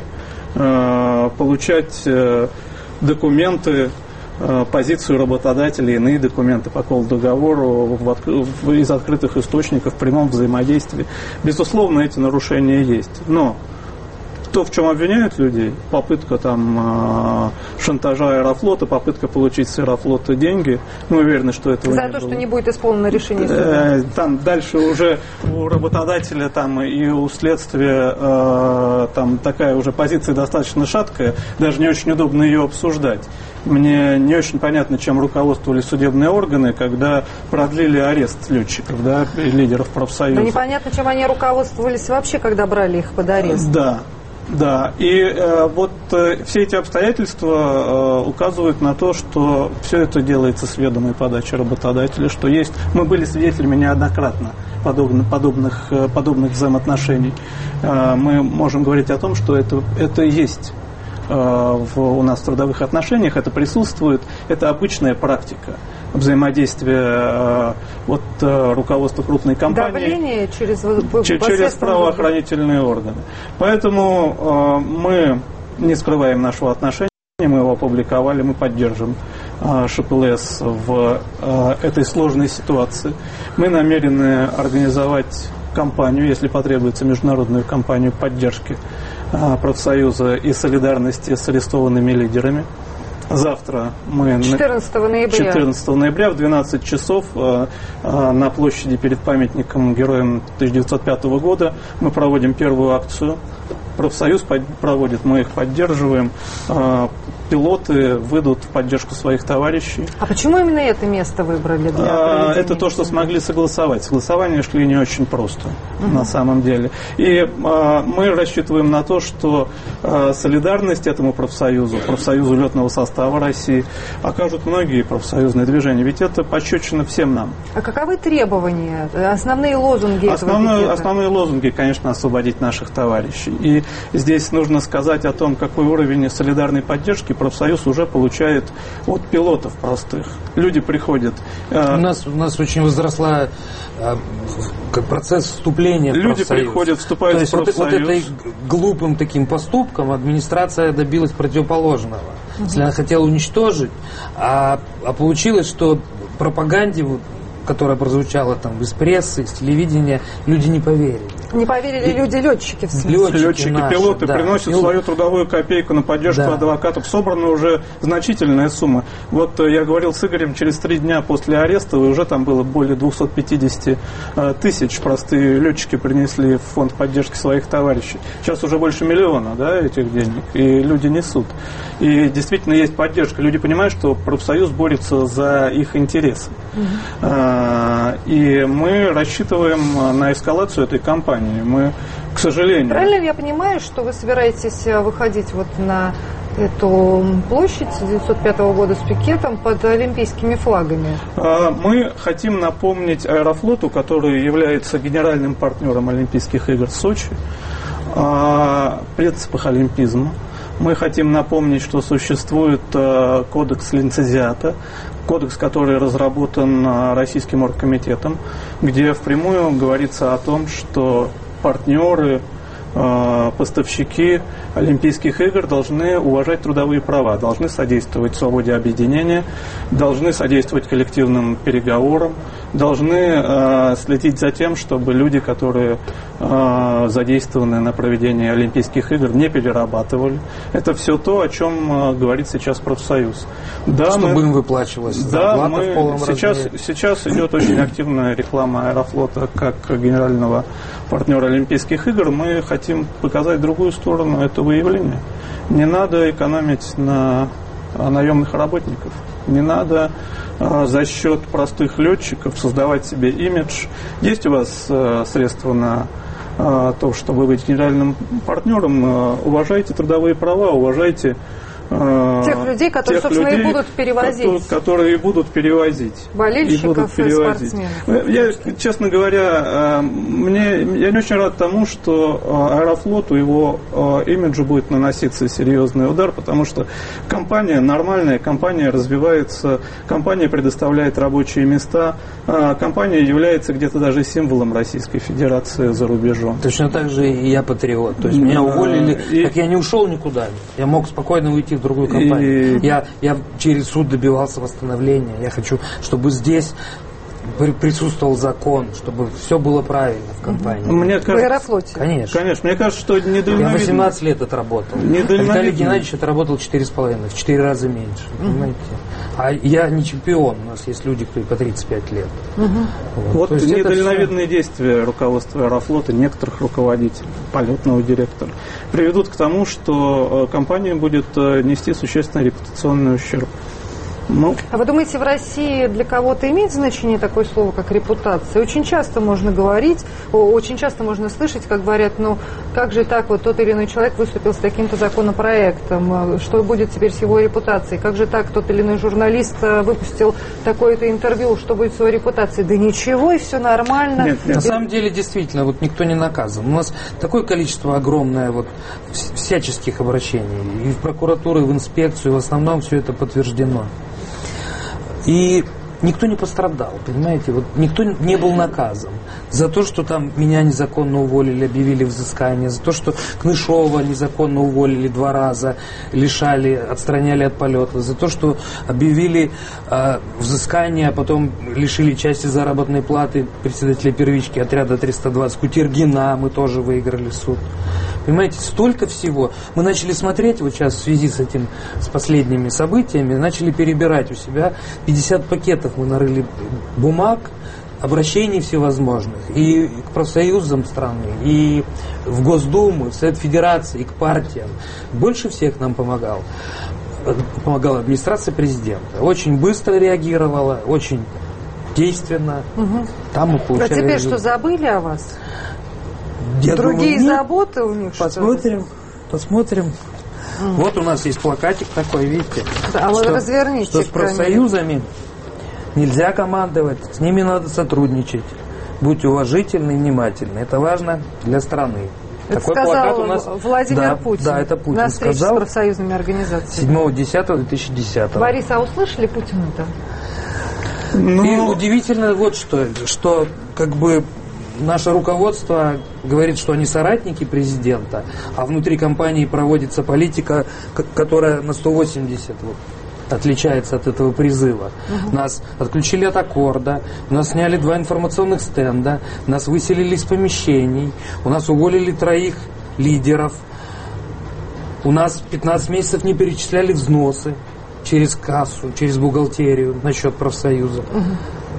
э, получать э, документы, позицию работодателя и иные документы по колл-договору в откры... из открытых источников в прямом взаимодействии. Безусловно, эти нарушения есть. Но то, в чем обвиняют людей, попытка там шантажа Аэрофлота, попытка получить с Аэрофлота деньги, мы уверены, что этого За не то, было. что не будет исполнено решение суда. Там дальше уже у работодателя там, и у следствия там такая уже позиция достаточно шаткая, даже не очень удобно ее обсуждать. Мне не очень понятно, чем руководствовали судебные органы, когда продлили арест летчиков, да, лидеров профсоюза. Но непонятно, чем они руководствовались вообще, когда брали их под арест. Да. Да, и э, вот э, все эти обстоятельства э, указывают на то, что все это делается с ведомой подачи работодателя, что есть, мы были свидетелями неоднократно подобных, подобных, э, подобных взаимоотношений. Э, мы можем говорить о том, что это, это есть э, в, у нас в трудовых отношениях, это присутствует, это обычная практика взаимодействия вот, руководства крупной компании. Давление через, через правоохранительные органы. Поэтому э, мы не скрываем нашего отношения, мы его опубликовали, мы поддержим э, ШПЛС в э, этой сложной ситуации. Мы намерены организовать кампанию, если потребуется, международную кампанию поддержки э, профсоюза и солидарности с арестованными лидерами. Завтра мы четырнадцатого ноября. четырнадцатого ноября в двенадцать часов э, э, на площади перед памятником героям тысяча девятьсот пятого года мы проводим первую акцию. Профсоюз под, проводит, мы их поддерживаем. Э, пилоты выйдут в поддержку своих товарищей. А почему именно это место выбрали для а, Это то, что смогли согласовать. Согласования шли не очень просто, угу. на самом деле. И а, мы рассчитываем на то, что а, солидарность этому профсоюзу, профсоюзу летного состава России, окажут многие профсоюзные движения. Ведь это пощечина всем нам. А каковы требования, основные лозунги Основные, этого основные лозунги, конечно, освободить наших товарищей. И здесь нужно сказать о том, какой уровень солидарной поддержки профсоюз уже получает от пилотов простых. Люди приходят. У нас, у нас очень возросла как процесс вступления в Люди профсоюз. приходят, вступают То есть в профсоюз. Вот, вот этой глупым таким поступком администрация добилась противоположного. Угу. Если она хотела уничтожить, а, а получилось, что пропаганде, которая прозвучала там из прессы, из телевидения, люди не поверили. Не поверили И... люди-летчики в смысле? Летчики, Летчики наши, пилоты да. приносят Ну, свою трудовую копейку на поддержку да. адвокатов. Собрана уже значительная сумма. Вот я говорил с Игорем, через три дня после ареста уже там было более двести пятьдесят тысяч простые летчики принесли в фонд поддержки своих товарищей. Сейчас уже больше миллиона, да, этих денег. И люди несут. И действительно есть поддержка. Люди понимают, что профсоюз борется за их интересы. Угу. И мы рассчитываем на эскалацию этой кампании. Мы, к сожалению... Правильно я понимаю, что вы собираетесь выходить вот на эту площадь девятьсот пятого года с пикетом под олимпийскими флагами? Мы хотим напомнить Аэрофлоту, который является генеральным партнером Олимпийских игр в Сочи, о принципах олимпизма. Мы хотим напомнить, что существует кодекс лицензиата, кодекс, который разработан Российским оргкомитетом, где впрямую говорится о том, что партнеры, поставщики Олимпийских игр должны уважать трудовые права, должны содействовать свободе объединения, должны содействовать коллективным переговорам, должны э, следить за тем, чтобы люди, которые э, задействованы на проведении Олимпийских игр, не перерабатывали. Это все то, о чем э, говорит сейчас профсоюз. Да, чтобы мы, им выплачивалось да, зарплата мы в полном сейчас, размере. сейчас идет очень активная реклама Аэрофлота как генерального партнера Олимпийских игр. Мы хотим показать другую сторону этого явления. Не надо экономить на наемных работников. Не надо э, за счет простых летчиков создавать себе имидж. Есть у вас э, средства на э, то, чтобы быть генеральным партнером, э, уважайте трудовые права, уважайте э, тех людей, которые, тех собственно, людей, и будут перевозить. Которые, которые будут перевозить. Болельщиков и, будут перевозить. и спортсменов. Я, честно говоря, э, мне, я не очень рад тому, что э, Аэрофлоту, его э, имиджу будет наноситься серьезный удар, потому что компания нормальная, компания развивается, компания предоставляет рабочие места, э, компания является где-то даже символом Российской Федерации за рубежом. Точно так же и я патриот. То есть меня уволили, и... так я не ушел никуда. Я мог спокойно уйти в другую компанию. И... Я, я через суд добивался восстановления. Я хочу, чтобы здесь присутствовал закон, чтобы все было правильно в компании. Мне кажется, в Аэрофлоте? Конечно. Конечно. Мне кажется, что недальновидно. Я восемнадцать лет отработал. Виталий Геннадьевич отработал четыре с половиной, в четыре раза меньше. Mm-hmm. Понимаете? А я не чемпион. У нас есть люди, кто и по тридцать пять лет. Mm-hmm. Вот, вот недальновидные все... действия руководства Аэрофлота, некоторых руководителей, полетного директора, приведут к тому, что компания будет нести существенный репутационный ущерб. Ну. А вы думаете, в России для кого-то имеет значение такое слово, как репутация? Очень часто можно говорить, очень часто можно слышать, как говорят, ну, как же так, вот тот или иной человек выступил с таким-то законопроектом, что будет теперь с его репутацией? Как же так, тот или иной журналист выпустил такое-то интервью, что будет с его репутацией? Да ничего, и все нормально. Нет, нет. На самом деле, действительно, вот никто не наказан. У нас такое количество огромное вот всяческих обращений. И в прокуратуру, и в инспекцию, в основном все это подтверждено. И никто не пострадал, понимаете, вот никто не был наказан за то, что там меня незаконно уволили, объявили взыскание, за то, что Кнышова незаконно уволили два раза, лишали, отстраняли от полета, за то, что объявили э, взыскание, а потом лишили части заработной платы председателя первички отряда триста двадцать, Кутергина, мы тоже выиграли суд. Понимаете, столько всего. Мы начали смотреть, вот сейчас в связи с этим, с последними событиями, начали перебирать у себя пятьдесят пакетов мы нарыли бумаг, обращений всевозможных и к профсоюзам страны, и в Госдуму, в Совет Федерации, и к партиям. Больше всех нам помогал, помогала администрация президента. Очень быстро реагировала, очень действенно. Угу. Там мы получали... А теперь что, забыли о вас? Я Другие думаю, заботы у них? Посмотрим, посмотрим. Mm. Вот у нас есть плакатик такой, видите? Да, а что, разверните. Что с профсоюзами нельзя командовать, с ними надо сотрудничать. Будьте уважительны и внимательны. Это важно для страны. Это такой сказал плакат у нас... Владимир да, Путин. Да, это Путин на встрече сказал. с профсоюзными организациями. седьмого десятого две тысячи десятого. Борис, а услышали Путина-то? Ну... И удивительно вот что, что как бы... Наше руководство говорит, что они соратники президента, а внутри компании проводится политика, которая на сто восемьдесят вот, отличается от этого призыва. Uh-huh. Нас отключили от аккорда, у нас сняли два информационных стенда, нас выселили из помещений, у нас уволили троих лидеров, у нас пятнадцать месяцев не перечисляли взносы через кассу, через бухгалтерию на счет профсоюза. Uh-huh.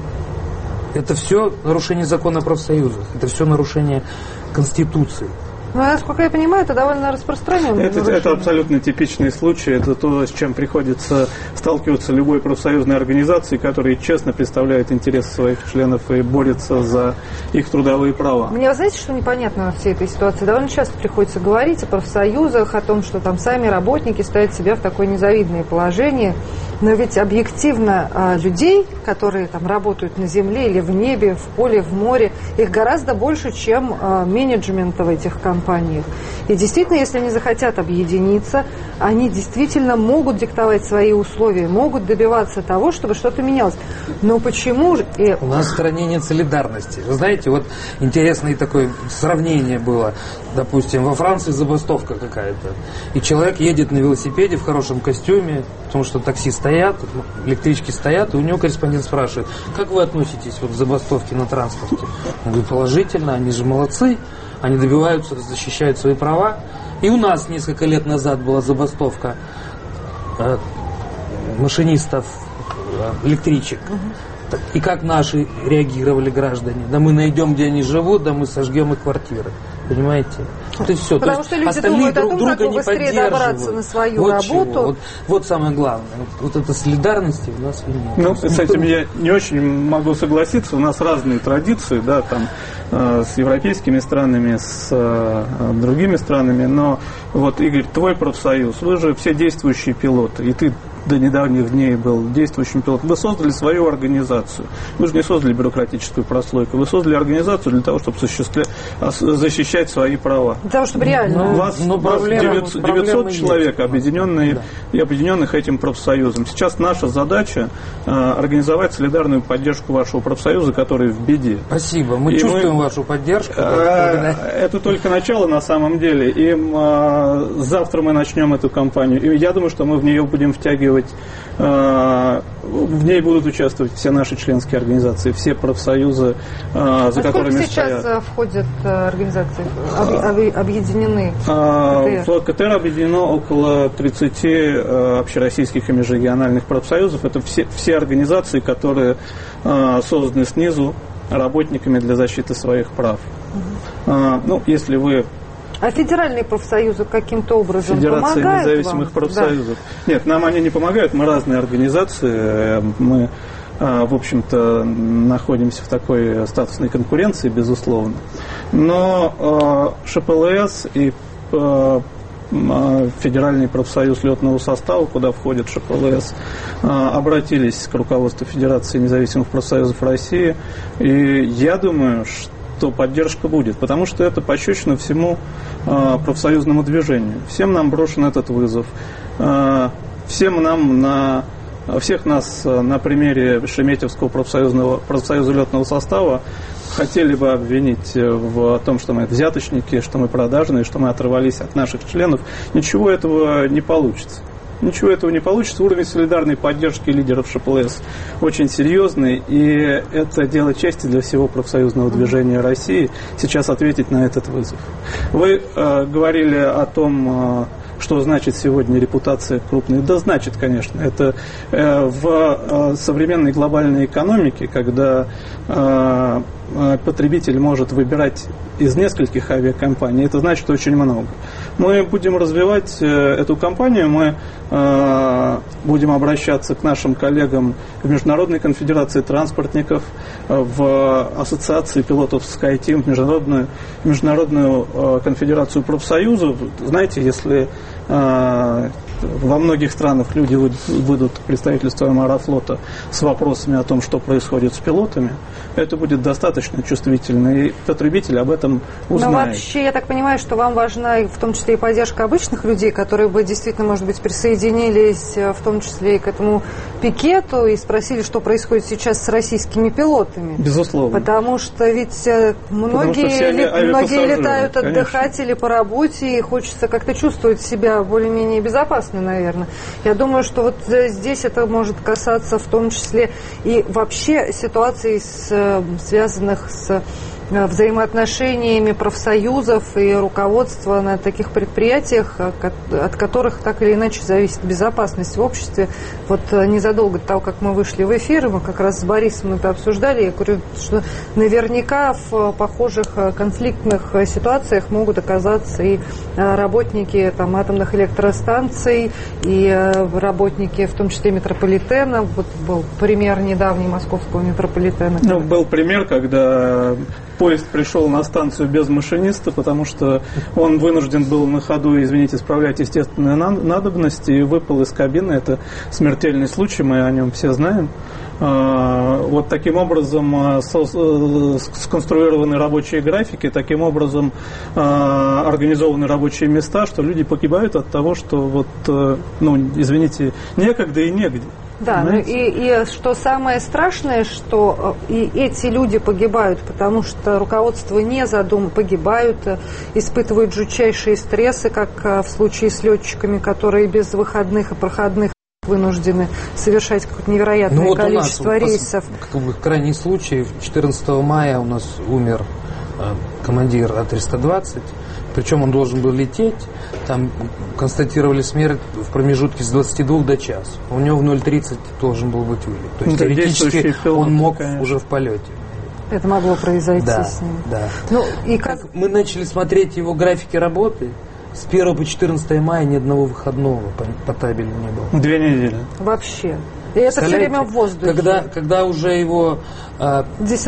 Это все нарушение закона о профсоюзах. Это все нарушение Конституции. Ну, насколько я понимаю, это довольно распространенное это, это абсолютно типичный случай. Это то, с чем приходится сталкиваться любой профсоюзной организации, которая честно представляет интересы своих членов и борется за их трудовые права. Мне, вы знаете, что непонятно во всей этой ситуации? Довольно часто приходится говорить о профсоюзах, о том, что там сами работники ставят себя в такое незавидное положение. Но ведь объективно людей, которые там работают на земле или в небе, в поле, в море, их гораздо больше, чем менеджментов этих компаний. компаниях. И действительно, если они захотят объединиться, они действительно могут диктовать свои условия, могут добиваться того, чтобы что-то менялось. Но почему же... И... У нас в стране нет солидарности. Вы знаете, вот интересное такое сравнение было. Допустим, во Франции забастовка какая-то. И человек едет на велосипеде в хорошем костюме, потому что такси стоят, электрички стоят, и у него корреспондент спрашивает: как вы относитесь вот к забастовке на транспорте? Он говорит: положительно, они же молодцы, они добиваются, защищают свои права. И у нас несколько лет назад была забастовка э, машинистов э, электричек. И как наши реагировали граждане? Да мы найдем, где они живут, да мы сожгем их квартиры. Понимаете? То есть все. Потому то что есть люди остальные думают о том, друг как друга не быстрее добраться на свою вот работу. Вот, вот самое главное. Вот, вот этой солидарности у нас и нет. Ну, с этим я не очень могу согласиться. У нас разные традиции, да, там э, с европейскими странами, с э, другими странами. Но вот, Игорь, твой профсоюз, вы же все действующие пилоты, и ты до недавних дней был действующим пилотом. Вы создали свою организацию. Вы же не создали бюрократическую прослойку. Вы создали организацию для того, чтобы защищать свои права. Для того, чтобы реально. У вас, но вас проблема, девятьсот, девятьсот человек, объединенные, да. и объединенных этим профсоюзом. Сейчас наша задача э, организовать солидарную поддержку вашего профсоюза, который в беде. Спасибо. Мы и чувствуем мы, вашу поддержку. Э, это только начало на самом деле. И э, завтра мы начнем эту кампанию. И я думаю, что мы в нее будем втягивать. Э, в ней будут участвовать все наши членские организации, все профсоюзы, э, за а которыми сейчас стоят. входят организации, об, объединены? В КТР объединено около тридцати общероссийских и межрегиональных профсоюзов. Это все, все организации, которые созданы снизу работниками для защиты своих прав. Угу. Ну, если вы... А федеральные профсоюзы каким-то образом Федерация помогают независимых вам? профсоюзов. Да. Нет, нам они не помогают, мы разные организации, мы, в общем-то, находимся в такой статусной конкуренции, безусловно. Но ШПЛС и Федеральный профсоюз летного состава, куда входит ШПЛС, обратились к руководству Федерации независимых профсоюзов России, и я думаю, что то поддержка будет, потому что это пощечина всему э, профсоюзному движению. Всем нам брошен этот вызов. Э, всем нам на, всех нас на примере Шереметьевского профсоюзного, профсоюза летного состава хотели бы обвинить в том, что мы взяточники, что мы продажные, что мы оторвались от наших членов. Ничего этого не получится. Ничего этого не получится. Уровень солидарной поддержки лидеров ШПЛС очень серьезный, и это дело чести для всего профсоюзного движения России сейчас ответить на этот вызов. Вы э, говорили о том, э, что значит сегодня репутация крупной. Да, значит, конечно. Это э, в э, современной глобальной экономике, когда э, потребитель может выбирать из нескольких авиакомпаний, это значит очень много. Мы будем развивать эту компанию, мы э, будем обращаться к нашим коллегам в Международной конфедерации транспортников, в Ассоциации пилотов SkyTeam, в Международную, международную э, конфедерацию профсоюзов. Знаете, если э, во многих странах люди выйдут к представительству Аэрофлота с вопросами о том, что происходит с пилотами, это будет достаточно чувствительно, и потребитель об этом узнает. Но вообще, я так понимаю, что вам важна в том числе и поддержка обычных людей, которые бы действительно, может быть, присоединились в том числе и к этому пикету и спросили, что происходит сейчас с российскими пилотами. Безусловно. Потому что ведь многие, что ли, многие летают отдыхать, конечно, или по работе, и хочется как-то чувствовать себя более-менее безопасно, наверное. Я думаю, что вот здесь это может касаться в том числе и вообще ситуаций, с, связанных с взаимоотношениями профсоюзов и руководства на таких предприятиях, от которых так или иначе зависит безопасность в обществе. Вот незадолго до того, как мы вышли в эфир, мы как раз с Борисом это обсуждали, я говорю, что наверняка в похожих конфликтных ситуациях могут оказаться и работники там, атомных электростанций, и работники, в том числе метрополитена. Вот был пример недавний московского метрополитена. Ну, был пример, когда поезд пришел на станцию без машиниста, потому что он вынужден был на ходу, извините, справлять естественные надобности, и выпал из кабины. Это смертельный случай, мы о нем все знаем. Вот таким образом сконструированы рабочие графики, таким образом организованы рабочие места, что люди погибают от того, что вот, ну, извините, некогда и негде. Да, ну и, и что самое страшное, что и эти люди погибают, потому что руководство не задумано, погибают, испытывают жутчайшие стрессы, как в случае с летчиками, которые без выходных и проходных вынуждены совершать какое-то невероятное ну, вот количество у нас, рейсов. В крайнем случае, четырнадцатого мая у нас умер э, командир А триста двадцать, причем он должен был лететь, там констатировали смерть в промежутке с двадцати двух до часа. У него в ноль тридцать должен был быть вылет. То есть теоретически пилот, он мог конечно. уже в полете. Это могло произойти да, с ним. Да. Ну, и как... Мы начали смотреть его графики работы. С первого по четырнадцатое мая ни одного выходного по, по табелю не было. Две недели. Вообще. И это все время в воздухе. Когда, когда уже его э,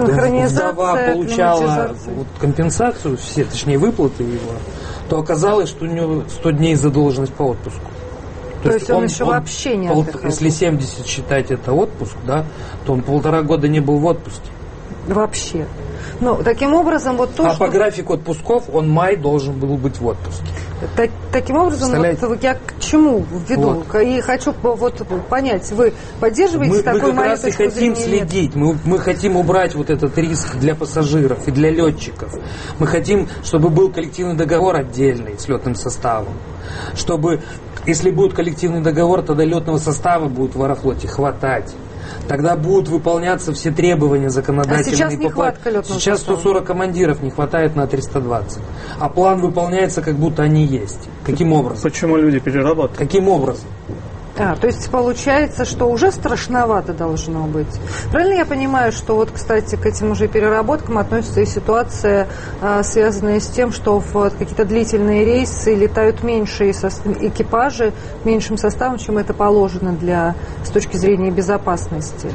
вдова получала вот, компенсацию, все, точнее выплаты его, то оказалось, что у него сто дней задолженность по отпуску. То, то есть он, он еще он, вообще не пол, отдыхал. Если семьдесят считать это отпуск, да, то он полтора года не был в отпуске. Вообще. Ну, таким образом, вот то, а что... по графику отпусков он май должен был быть в отпуске. Так, таким образом, вот, я к чему веду? Вот. И хочу вот, понять, вы поддерживаете мы, такую мы как раз и хотим следить, мы, мы хотим убрать вот этот риск для пассажиров и для летчиков. Мы хотим, чтобы был коллективный договор отдельный с летным составом. Чтобы, если будет коллективный договор, тогда летного состава будет в Аэрофлоте хватать. Тогда будут выполняться все требования законодательные. А сейчас нехватка летного Сейчас сто сорок командиров не хватает на триста двадцать. А план выполняется, как будто они есть. Каким образом? Почему люди перерабатывают? Каким образом? А, то есть получается, что уже страшновато должно быть. Правильно я понимаю, что вот, кстати, к этим уже переработкам относится и ситуация, а, связанная с тем, что в какие-то длительные рейсы летают меньшие экипажи, меньшим составом, чем это положено для, с точки зрения безопасности?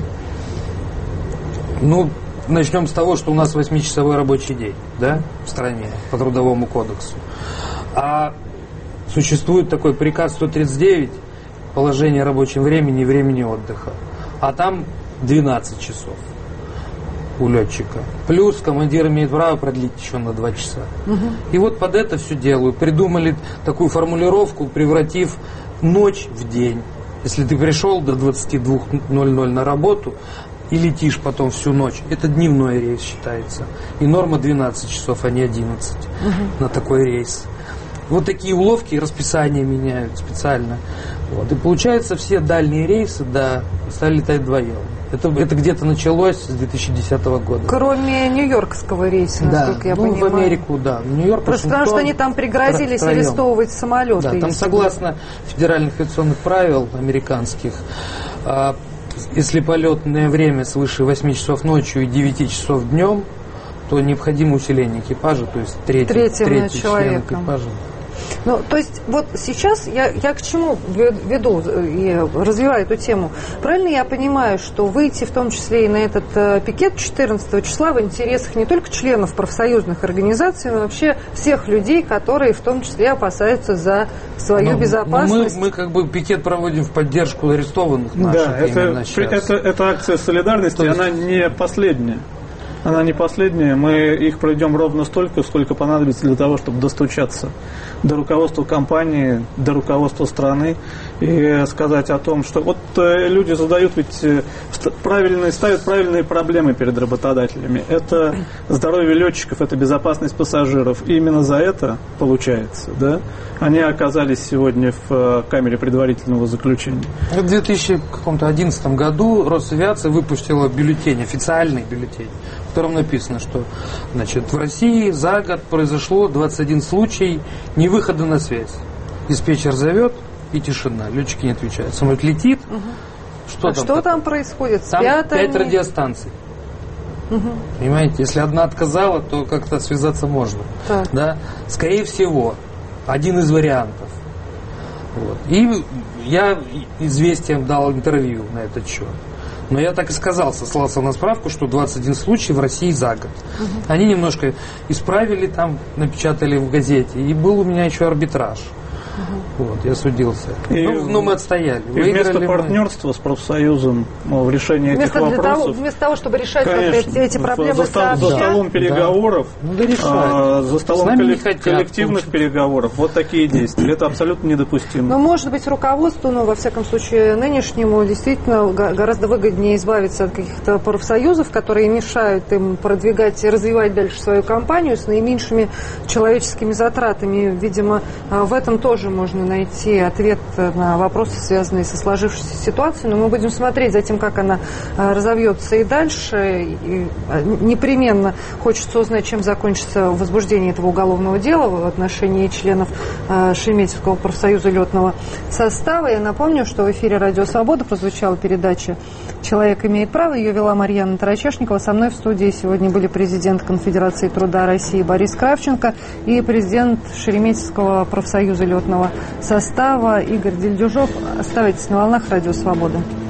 Ну, начнем с того, что у нас восьмичасовой рабочий день, да, в стране по Трудовому кодексу. А существует такой приказ сто тридцать девять, положение о рабочем времени и времени отдыха. А там двенадцать часов у летчика. Плюс командир имеет право продлить еще на два часа. Угу. И вот под это все делают. Придумали такую формулировку, превратив ночь в день. Если ты пришел до двадцати двух ноль-ноль на работу и летишь потом всю ночь, это дневной рейс считается. И норма двенадцать часов, а не одиннадцать угу. на такой рейс. Вот такие уловки и расписания меняют специально. Вот. И получается, все дальние рейсы, да, стали летать вдвоем. Это, это где-то началось с две тысячи десятого года. Кроме нью-йоркского рейса, насколько да, я ну, понимаю. в Америку, да. В Нью-Йорк, просто потому что они там пригрозились троем. арестовывать самолеты. Да, там согласно федеральных авиационных правил американских, а, если полетное время свыше восьми часов ночью и девяти часов днем, то необходимо усиление экипажа, то есть третий, третий член экипажа. Ну, то есть, вот сейчас я, я к чему веду и развиваю эту тему. Правильно я понимаю, что выйти в том числе и на этот э, пикет четырнадцатого числа в интересах не только членов профсоюзных организаций, но вообще всех людей, которые в том числе опасаются за свою но, безопасность? Но мы, мы как бы пикет проводим в поддержку арестованных наших. Да, это, это, это акция солидарности, есть... она не последняя. Она не последняя. Мы их проведем ровно столько, сколько понадобится для того, чтобы достучаться до руководства компании, до руководства страны и сказать о том, что вот э, люди задают ведь э, правильные, ставят правильные проблемы перед работодателями. Это здоровье летчиков, это безопасность пассажиров. И именно за это получается, да? Они оказались сегодня в э, камере предварительного заключения. В две тысячи одиннадцатом году Росавиация выпустила бюллетень, официальный бюллетень, в котором написано, что значит, в России за год произошло двадцать один случай невыхода на связь. Диспетчер зовет, и тишина. Летчики не отвечают. Самолет летит. Угу. Что, а там, что там происходит? Там Спят пять они? радиостанций. Угу. Понимаете, если одна отказала, то как-то связаться можно. Так. Да? Скорее всего, один из вариантов. Вот. И я известиям дал интервью на этот счет. Но я так и сказал, сослался на справку, что двадцать один случай в России за год. Угу. Они немножко исправили там, напечатали в газете. И был у меня еще арбитраж. Угу. Вот, я судился. И, ну, но мы отстояли. И вместо партнерства мы... с профсоюзом в решении вместо этих вопросов... Того, вместо того, чтобы решать конечно, эти, эти проблемы за, стол, за столом переговоров, да. а, за столом коллек... хотят, коллективных получить. переговоров, вот такие действия. Это абсолютно недопустимо. Но, может быть, руководству, ну, во всяком случае, нынешнему, действительно гораздо выгоднее избавиться от каких-то профсоюзов, которые мешают им продвигать и развивать дальше свою компанию с наименьшими человеческими затратами. Видимо, в этом тоже можно найти ответ на вопросы, связанные со сложившейся ситуацией. Но мы будем смотреть за тем, как она разовьется и дальше. И непременно хочется узнать, чем закончится возбуждение этого уголовного дела в отношении членов Шереметьевского профсоюза летного состава. Я напомню, что в эфире «Радио Свобода» прозвучала передача «Человек имеет право». Ее вела Марьяна Тарачешникова. Со мной в студии сегодня были президент Конфедерации труда России Борис Кравченко и президент Шереметьевского профсоюза летного состава Игорь Дельдюжов. Оставайтесь на волнах «Радио Свобода».